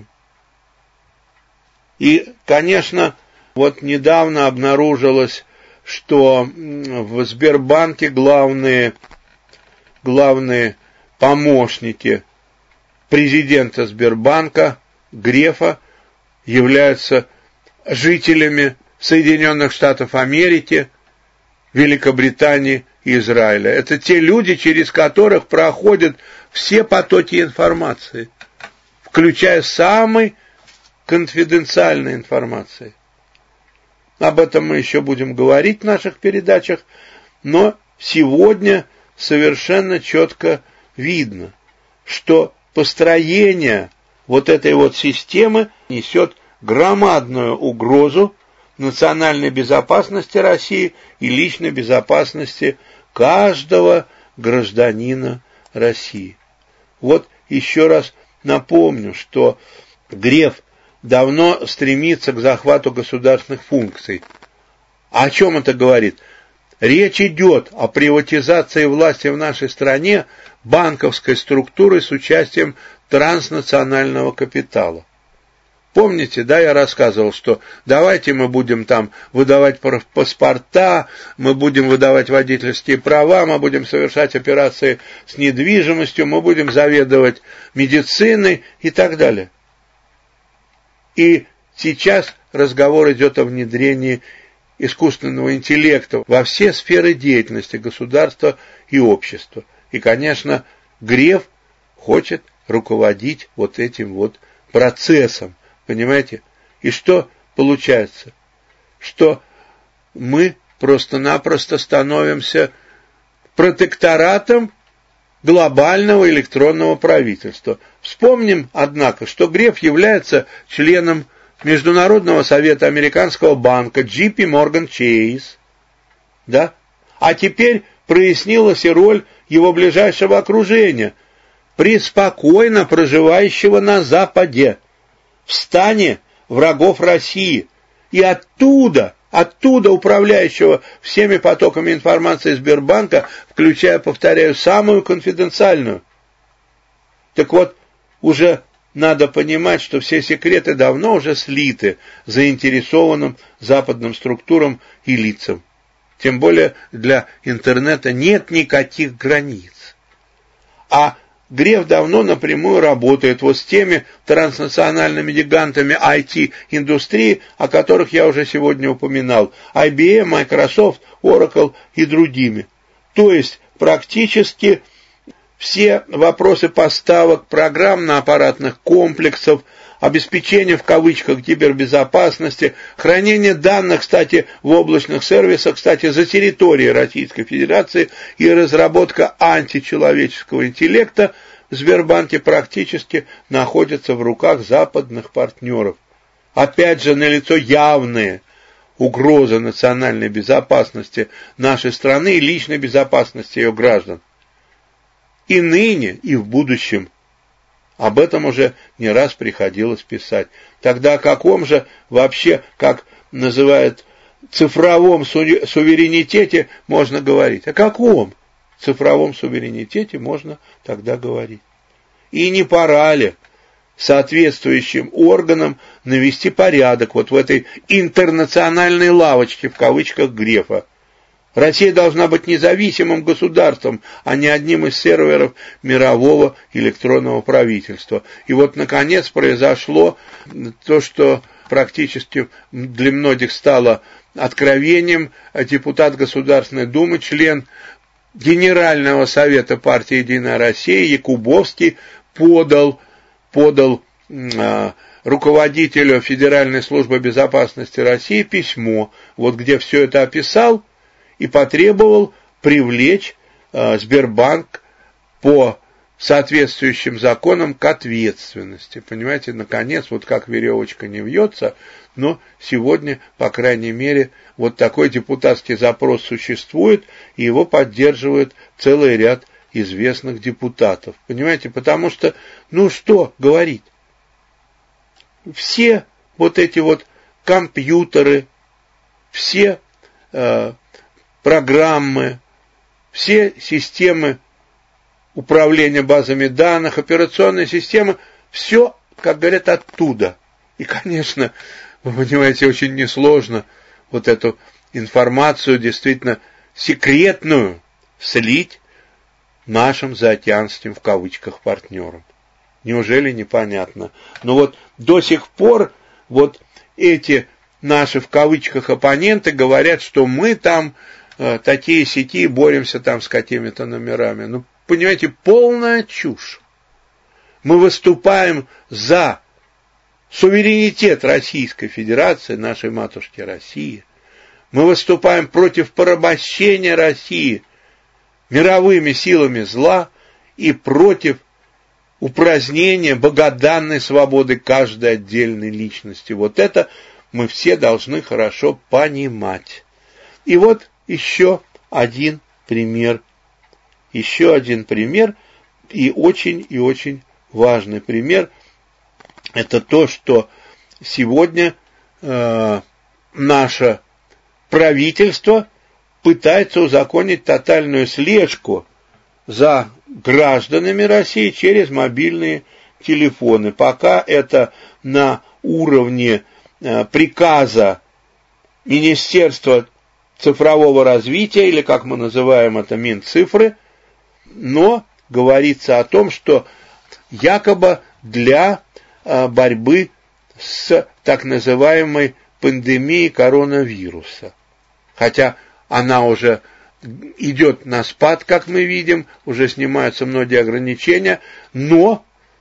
И, конечно, вот недавно обнаружилось, что в Сбербанке главные главные помощники президента Сбербанка Грефа являются жителями Соединенных Штатов Америки, Великобритании и Израиля. Это те люди, через которых проходят все потоки информации, включая самой конфиденциальной информации. Об этом мы еще будем говорить в наших передачах, но сегодня совершенно четко видно, что построение вот этой вот системы несет громадную угрозу национальной безопасности России и личной безопасности каждого гражданина России. Вот еще раз напомню, что Греф давно стремится к захвату государственных функций. О чем это говорит? Речь идет о приватизации власти в нашей стране банковской структуры с участием транснационального капитала. Помните, да, я рассказывал, что давайте мы будем там выдавать паспорта, мы будем выдавать водительские права, мы будем совершать операции с недвижимостью, мы будем заведовать медициной и так далее. И сейчас разговор идет о внедрении искусственного интеллекта во все сферы деятельности государства и общества. И, конечно, Греф хочет руководить вот этим вот процессом. Понимаете? И что получается? Что мы просто-напросто становимся протекторатом глобального электронного правительства. Вспомним, однако, что Греф является членом Международного совета американского банка JP Morgan Chase. Да? А теперь прояснилась и роль его ближайшего окружения, преспокойно проживающего на Западе, в стане врагов России, и оттуда управляющего всеми потоками информации Сбербанка, включая, повторяю, самую конфиденциальную. Так вот, уже надо понимать, что все секреты давно уже слиты заинтересованным западным структурам и лицам. Тем более для интернета нет никаких границ. А Греф давно напрямую работает вот с теми транснациональными гигантами IT-индустрии, о которых я уже сегодня упоминал, IBM, Microsoft, Oracle и другими. То есть практически все вопросы поставок программно-аппаратных комплексов, обеспечение в кавычках кибербезопасности, хранение данных, кстати, в облачных сервисах, кстати, за территорией Российской Федерации и разработка античеловеческого интеллекта в Сбербанке практически находятся в руках западных партнеров. Опять же, налицо явные угрозы национальной безопасности нашей страны и личной безопасности ее граждан. И ныне, и в будущем. Об этом уже не раз приходилось писать. Тогда о каком же вообще, как называют, цифровом суверенитете можно говорить? О каком цифровом суверенитете можно тогда говорить? И не пора ли соответствующим органам навести порядок вот в этой интернациональной лавочке, в кавычках, Грефа? Россия должна быть независимым государством, а не одним из серверов мирового электронного правительства. И вот, наконец, произошло то, что практически для многих стало откровением. Депутат Государственной Думы, член Генерального совета партии «Единая Россия» Якубовский подал руководителю Федеральной службы безопасности России письмо, вот где все это описал, и потребовал привлечь Сбербанк по соответствующим законам к ответственности. Понимаете, наконец, вот как веревочка не вьется, но сегодня, по крайней мере, вот такой депутатский запрос существует, и его поддерживает целый ряд известных депутатов. Понимаете, потому что, ну что говорить, все вот эти вот компьютеры, все программы, все системы управления базами данных, операционные системы, все, как говорят, оттуда. И, конечно, вы понимаете, очень несложно вот эту информацию действительно секретную слить нашим заокеанским в кавычках партнерам. Неужели непонятно? Но вот до сих пор вот эти наши в кавычках оппоненты говорят, что мы там такие сети боремся там с какими-то номерами. Ну, понимаете, полная чушь. Мы выступаем за суверенитет Российской Федерации, нашей матушки России. Мы выступаем против порабощения России мировыми силами зла и против упразднения богоданной свободы каждой отдельной личности. Вот это мы все должны хорошо понимать. И вот еще один пример. Еще один пример, и очень важный пример. Это то, что сегодня наше правительство пытается узаконить тотальную слежку за гражданами России через мобильные телефоны. Пока это на уровне приказа Министерства цифрового развития, или как мы называем это, Минцифры, но говорится о том, что якобы для борьбы с так называемой пандемией коронавируса. Хотя она уже идет на спад, как мы видим, уже снимаются многие ограничения, но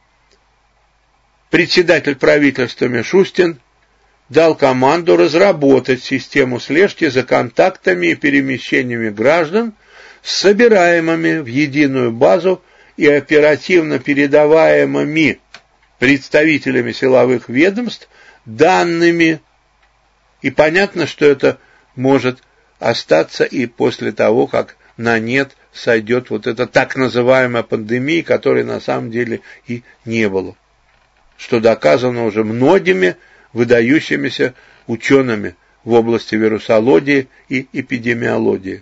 председатель правительства Мишустин дал команду разработать систему слежки за контактами и перемещениями граждан, собираемыми в единую базу и оперативно передаваемыми представителями силовых ведомств данными. И понятно, что это может остаться и после того, как на нет сойдет вот эта так называемая пандемия, которой на самом деле и не было. Что доказано уже многими выдающимися учеными в области вирусологии и эпидемиологии.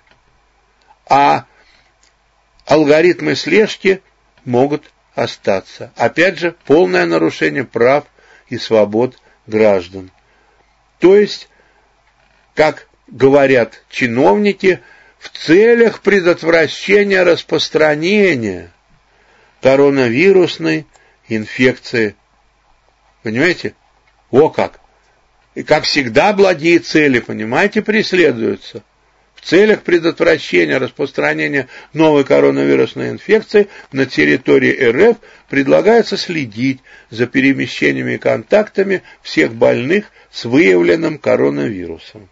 А алгоритмы слежки могут остаться. Опять же, полное нарушение прав и свобод граждан. То есть, как говорят чиновники, в целях предотвращения распространения коронавирусной инфекции. Понимаете? О как! И как всегда благие цели, понимаете, преследуются. В целях предотвращения распространения новой коронавирусной инфекции на территории РФ предлагается следить за перемещениями и контактами всех больных с выявленным коронавирусом.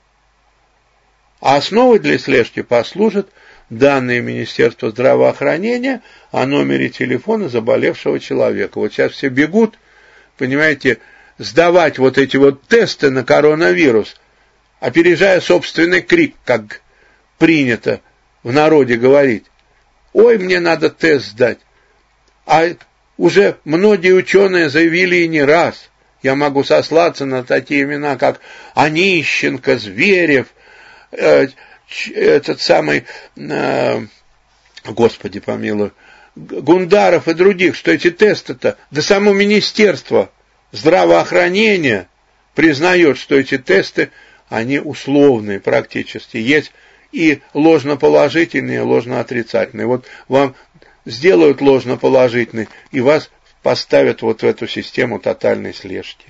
А основой для слежки послужат данные Министерства здравоохранения о номере телефона заболевшего человека. Вот сейчас все бегут, понимаете, сдавать вот эти вот тесты на коронавирус, опережая собственный крик, как принято в народе говорить. Ой, мне надо тест сдать. А уже многие ученые заявили и не раз. Я могу сослаться на такие имена, как Онищенко, Зверев, этот самый, Господи помилуй, Гундаров и других, что эти тесты-то, да само Министерство здравоохранения признает, что эти тесты, они условные практически. Есть и ложноположительные, и ложноотрицательные. Вот вам сделают ложноположительный, и вас поставят вот в эту систему тотальной слежки.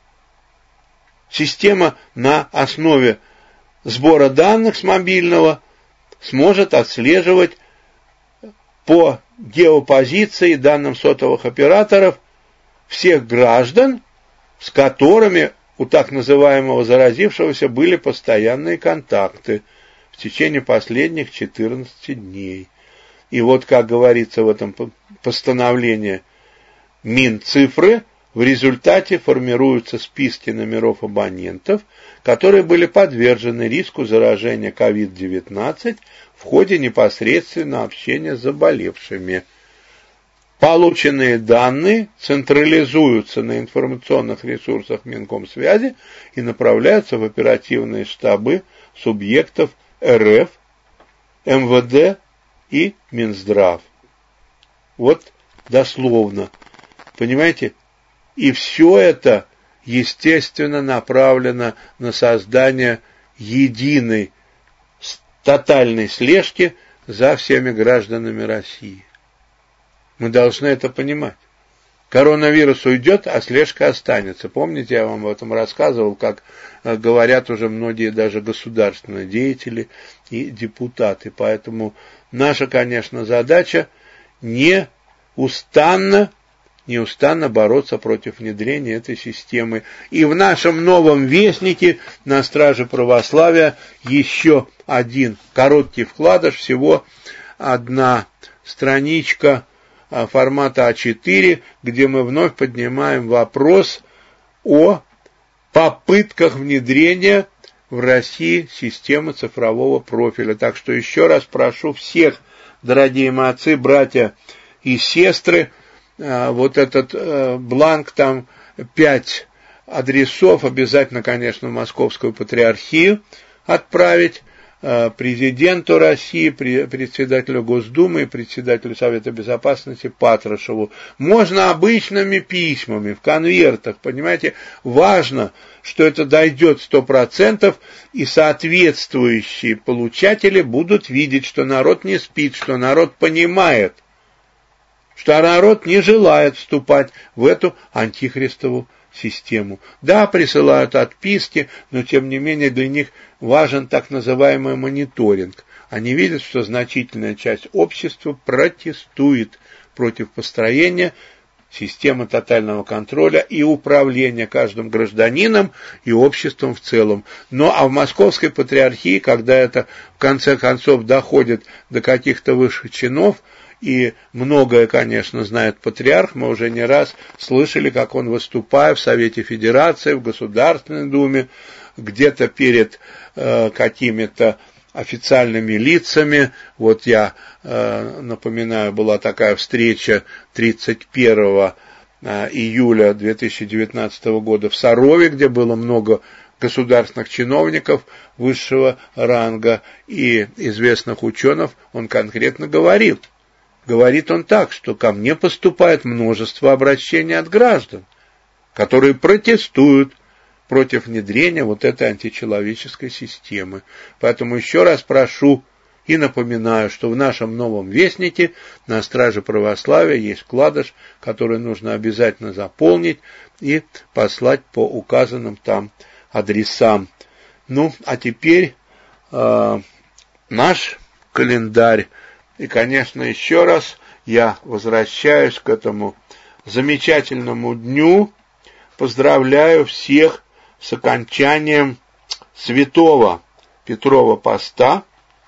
Система на основе сбора данных с мобильного сможет отслеживать по геопозиции данным сотовых операторов всех граждан, с которыми у так называемого заразившегося были постоянные контакты в течение последних 14 дней. И вот, как говорится в этом постановлении Минцифры, в результате формируются списки номеров абонентов, которые были подвержены риску заражения COVID-19 в ходе непосредственного общения с заболевшими. Полученные данные централизуются на информационных ресурсах Минкомсвязи и направляются в оперативные штабы субъектов РФ, МВД и Минздрав. Вот дословно. Понимаете? И все это, естественно, направлено на создание единой тотальной слежки за всеми гражданами России. Мы должны это понимать. Коронавирус уйдет, а слежка останется. Помните, я вам об этом рассказывал, как говорят уже многие даже государственные деятели и депутаты. Поэтому наша, конечно, задача неустанно бороться против внедрения этой системы. И в нашем новом вестнике на страже православия еще один короткий вкладыш, всего одна страничка формата А4, где мы вновь поднимаем вопрос о попытках внедрения в России системы цифрового профиля. Так что еще раз прошу всех, дорогие мои отцы, братья и сестры, вот этот бланк, там 5 адресов, обязательно, конечно, в Московскую Патриархию отправить, президенту России, председателю Госдумы и председателю Совета Безопасности Патрушеву. Можно обычными письмами, в конвертах, понимаете. Важно, что это дойдет 100%, и соответствующие получатели будут видеть, что народ не спит, что народ понимает, что народ не желает вступать в эту антихристову систему. Да, присылают отписки, но тем не менее для них важен так называемый мониторинг. Они видят, что значительная часть общества протестует против построения системы тотального контроля и управления каждым гражданином и обществом в целом. А в Московской Патриархии, когда это в конце концов доходит до каких-то высших чинов, и многое, конечно, знает патриарх, мы уже не раз слышали, как он, выступая в Совете Федерации, в Государственной Думе, где-то перед какими-то официальными лицами. Вот я напоминаю, была такая встреча 31 июля 2019 года в Сарове, где было много государственных чиновников высшего ранга и известных ученых. Он конкретно говорил. Говорит он так, что ко мне поступает множество обращений от граждан, которые протестуют против внедрения вот этой античеловеческой системы. Поэтому еще раз прошу и напоминаю, что в нашем новом вестнике на страже православия есть вкладыш, который нужно обязательно заполнить и послать по указанным там адресам. А теперь наш календарь. И, конечно, еще раз я возвращаюсь к этому замечательному дню. Поздравляю всех с окончанием Святого Петрова поста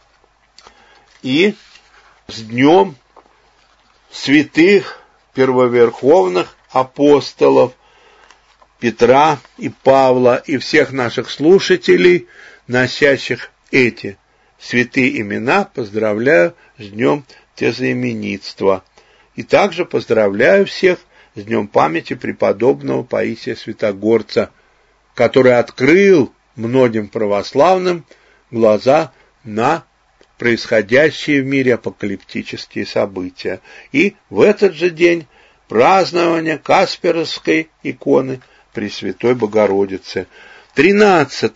и с днем святых первоверховных апостолов Петра и Павла и всех наших слушателей, носящих эти святые имена, поздравляю с днем тезаименитства. И также поздравляю всех с днем памяти преподобного Паисия Святогорца, который открыл многим православным глаза на происходящие в мире апокалиптические события. И в этот же день празднование Касперовской иконы Пресвятой Богородицы. 13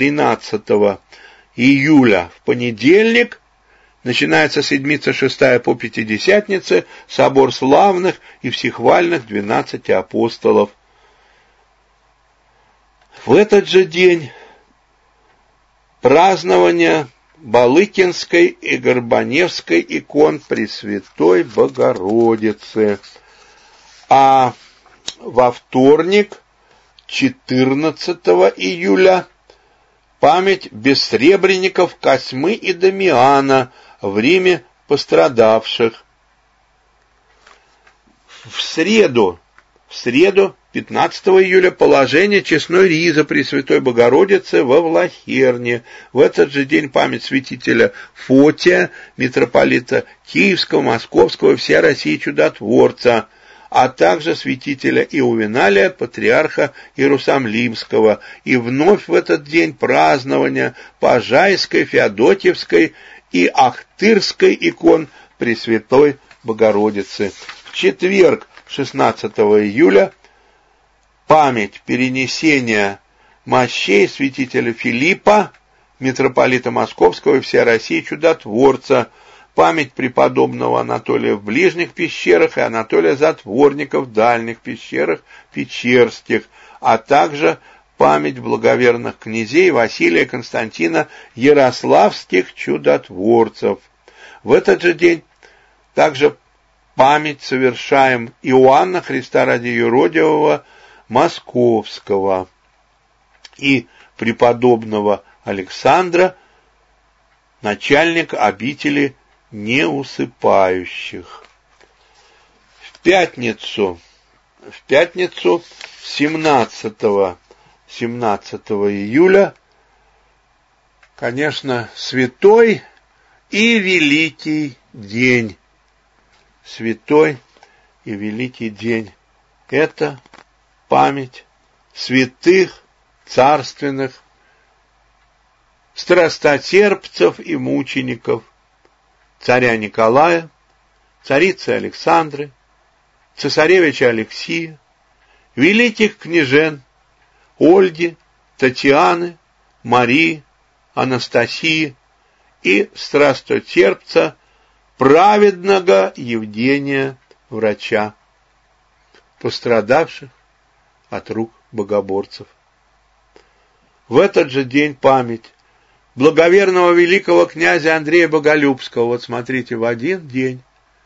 июля в понедельник начинается седмица 6 по Пятидесятнице, собор славных и всехвальных 12 апостолов. В этот же день празднование Балыкинской и Горбаневской икон Пресвятой Богородицы. А во вторник, 14 июля, память бессребренников Косьмы и Дамиана, в Риме пострадавших. В среду, 15 июля, положение честной ризы Пресвятой Богородицы во Влахерне. В этот же день память святителя Фотия, митрополита Киевского, Московского и всей России чудотворца, а также святителя Иувеналия, патриарха Иерусалимского. И вновь в этот день празднования Пожайской, Феодотьевской и Ахтырской икон Пресвятой Богородицы. В четверг, 16 июля, память перенесения мощей святителя Филиппа, митрополита Московского и всей России чудотворца. память преподобного Анатолия в ближних пещерах и Анатолия Затворника в дальних пещерах Печерских, а также память благоверных князей Василия Константина Ярославских чудотворцев. В этот же день также память совершаем Иоанна Христа ради Юродивого Московского и преподобного Александра, начальника обители неусыпающих. В пятницу 17 июля, конечно, святой и великий день. Святой и великий день – это память святых, царственных, страстотерпцев и мучеников, царя Николая, царицы Александры, цесаревича Алексия, великих княжен Ольги, Татьяны, Марии, Анастасии и страстотерпца праведного Евгения врача, пострадавших от рук богоборцев. В этот же день память благоверного великого князя Андрея Боголюбского. Вот смотрите, в один день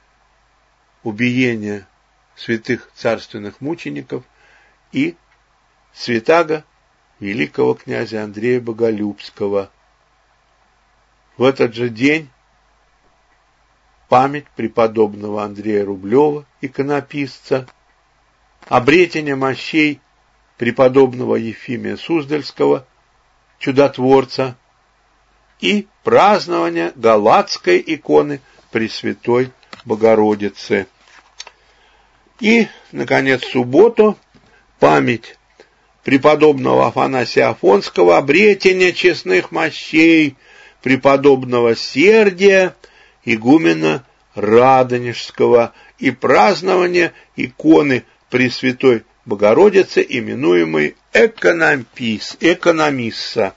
убиения святых царственных мучеников и святаго великого князя Андрея Боголюбского. В этот же день память преподобного Андрея Рублева, иконописца, обретение мощей преподобного Ефимия Суздальского, чудотворца, и празднование галатской иконы Пресвятой Богородицы. И, наконец, в субботу память преподобного Афанасия Афонского, обретение честных мощей преподобного Сердия, игумена Радонежского, и празднование иконы Пресвятой Богородицы, именуемой Экономисса.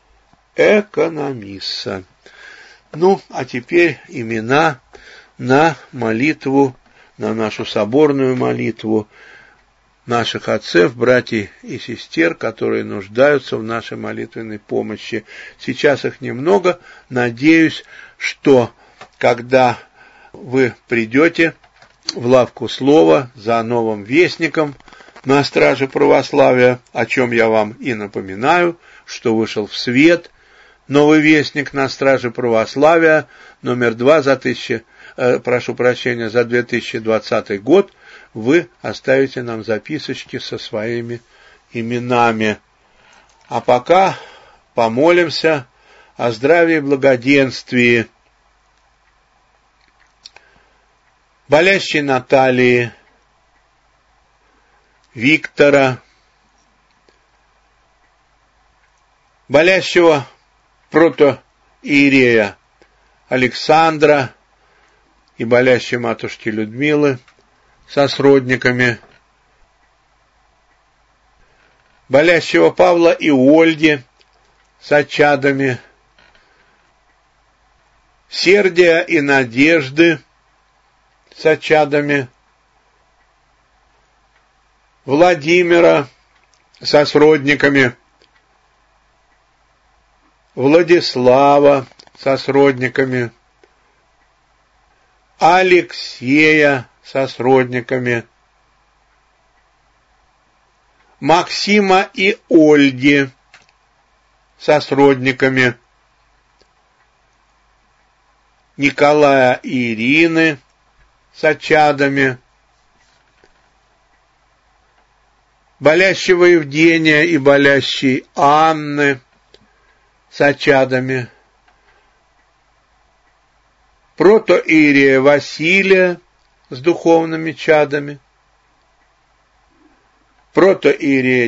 Ну, а теперь имена на молитву, на нашу соборную молитву наших отцев, братьев и сестер, которые нуждаются в нашей молитвенной помощи. Сейчас их немного. Надеюсь, что когда вы придете в лавку слова за новым вестником на страже православия, о чем я вам и напоминаю, что вышел в свет новый вестник на страже православия, номер 2 за 2020 год, вы оставите нам записочки со своими именами. А пока помолимся о здравии и благоденствии болящей Натальи, Виктора, болящего протоиерея Александра и болящей матушки Людмилы со сродниками, болящего Павла и Ольги с чадами, Сердия и Надежды с чадами, Владимира со сродниками, Владислава со сродниками, Алексея со сродниками, Максима и Ольги со сродниками, Николая и Ирины с чадами, болящего Евгения и болящей Анны с чадами, протоиерея Василия с духовными чадами, протоиерея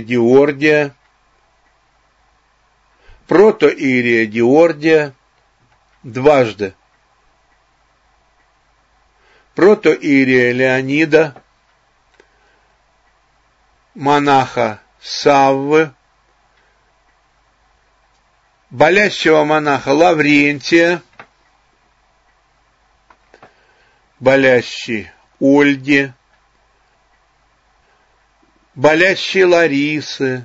Диордия дважды, протоиерея Леонида, монаха Саввы, болящего монаха Лаврентия, болящей Ольги, болящей Ларисы,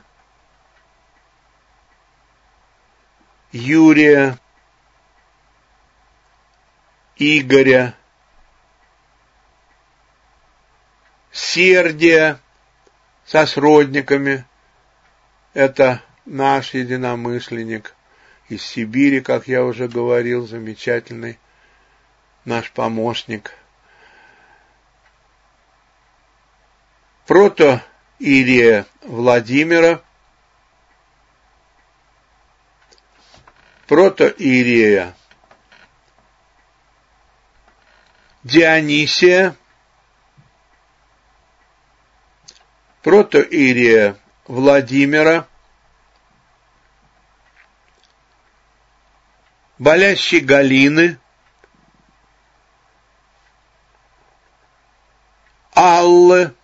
Юрия, Игоря, Сердия со сродниками. Это наш единомышленник из Сибири, как я уже говорил, замечательный наш помощник. Протоиерея Владимира, протоиерея Дионисия, протоиерея Владимира, болящей Галины, Аллы,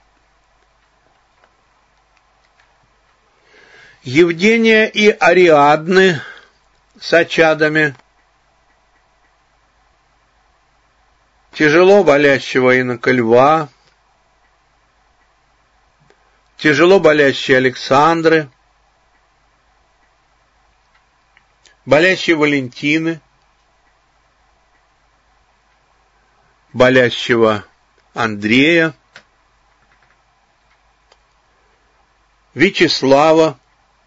Евгения и Ариадны с очадами, тяжело болящего инока Льва, тяжело болящей Александры, болящей Валентины, болящего Андрея, Вячеслава,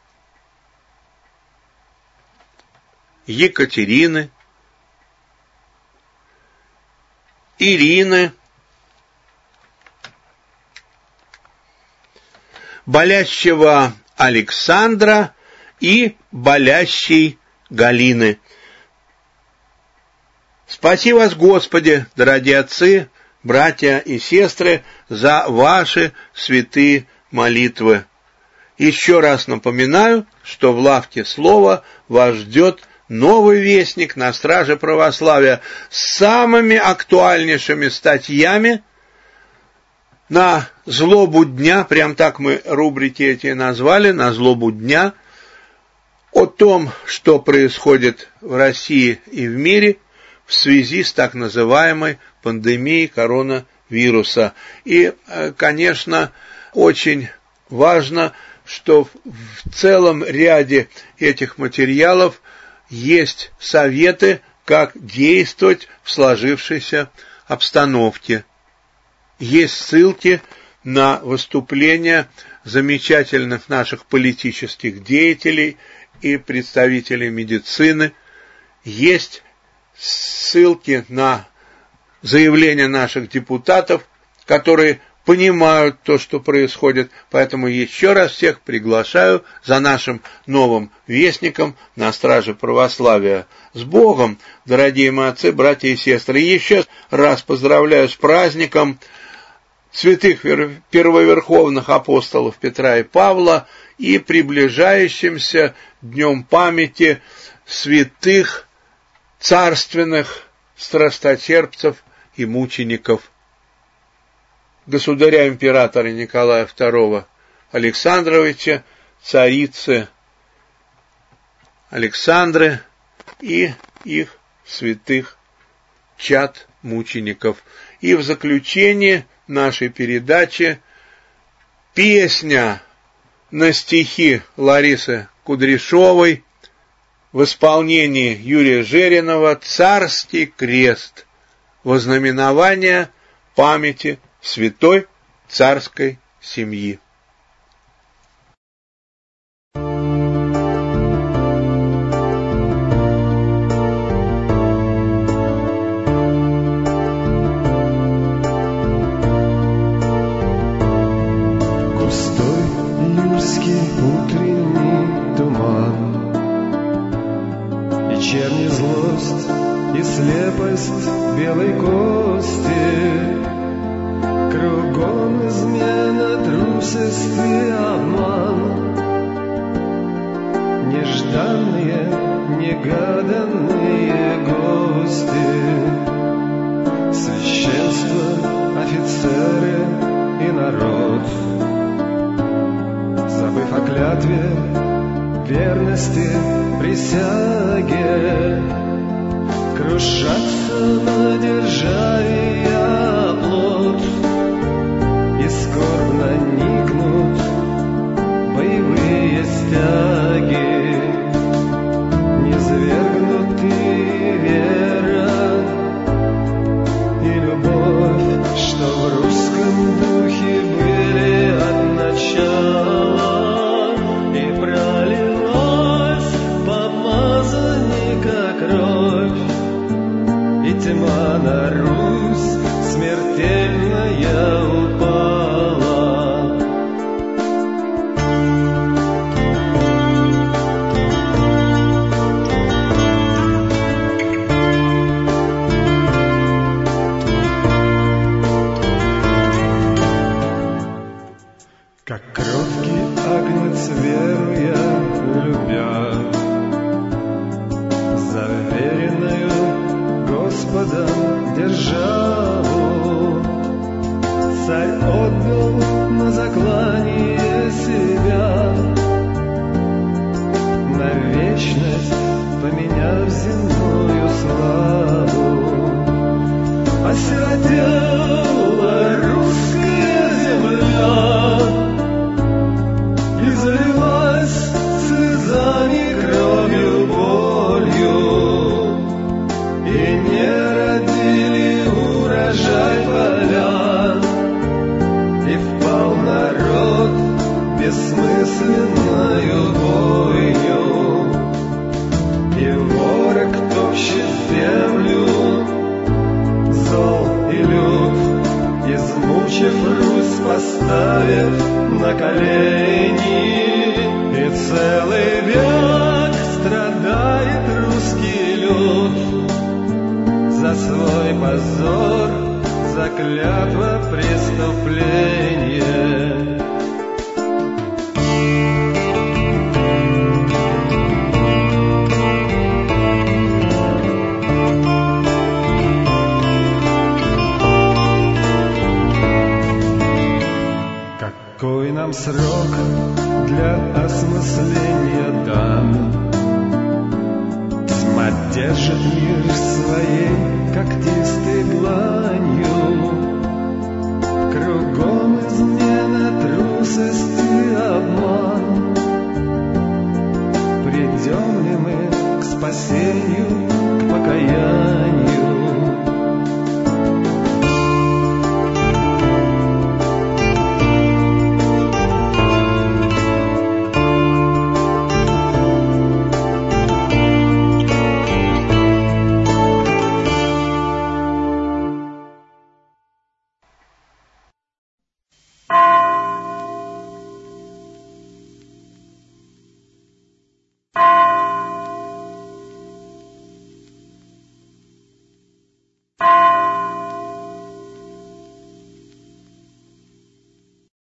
Екатерины, Ирины, болящего Александра и болящей Галины. Спаси вас, Господи, дорогие отцы, братья и сестры, за ваши святые молитвы. Еще раз напоминаю, что в лавке слова вас ждет новый вестник на страже православия с самыми актуальнейшими статьями на злобу дня, прям так мы рубрики эти назвали, на злобу дня, о том, что происходит в России и в мире в связи с так называемой пандемией коронавируса. И, конечно, очень важно, что в целом ряде этих материалов есть советы, как действовать в сложившейся обстановке. Есть ссылки на выступления замечательных наших политических деятелей и представителей медицины. Есть ссылки на заявления наших депутатов, которые понимают то, что происходит. Поэтому еще раз всех приглашаю за нашим новым вестником на страже православия. С Богом, дорогие мои отцы, братья и сестры. И еще раз поздравляю с праздником святых первоверховных апостолов Петра и Павла и приближающимся днем памяти святых царственных страстотерпцев и мучеников государя-императора Николая II Александровича, царицы Александры и их святых чад мучеников. И в заключение нашей передачи песня на стихи Ларисы Кудряшовой в исполнении Юрия Жеринова «Царский крест» во знаменование памяти святой царской семьи. Густой июльский утренний туман, вечерняя злость и слепость белой кости, кругом измена, трусость и обман, нежданные, негаданные гости, священство, офицеры и народ, забыв о клятве, верности, присяге, крушатся на державе пришла на Русь, смертельная упала. Как кроткий агнец веруя, любя, заверенную Господом державу, царь отдал на заклание себя, на вечность поменяв земную славу. Осиротела русская земля, и залилась слезами, кровью, болью, и не родили урожай поля, и впал народ в бессмысленную бойню, и ворог топчет землю, зол и лют, измучив Русь, поставив на колени. И целый век страдает русский люд за свой позор, за клятва преступления. Какой нам срок для осмысления дан? Тьма держит мир своей когтистой дланью, кругом измена, трусость и обман. Придем ли мы к спасению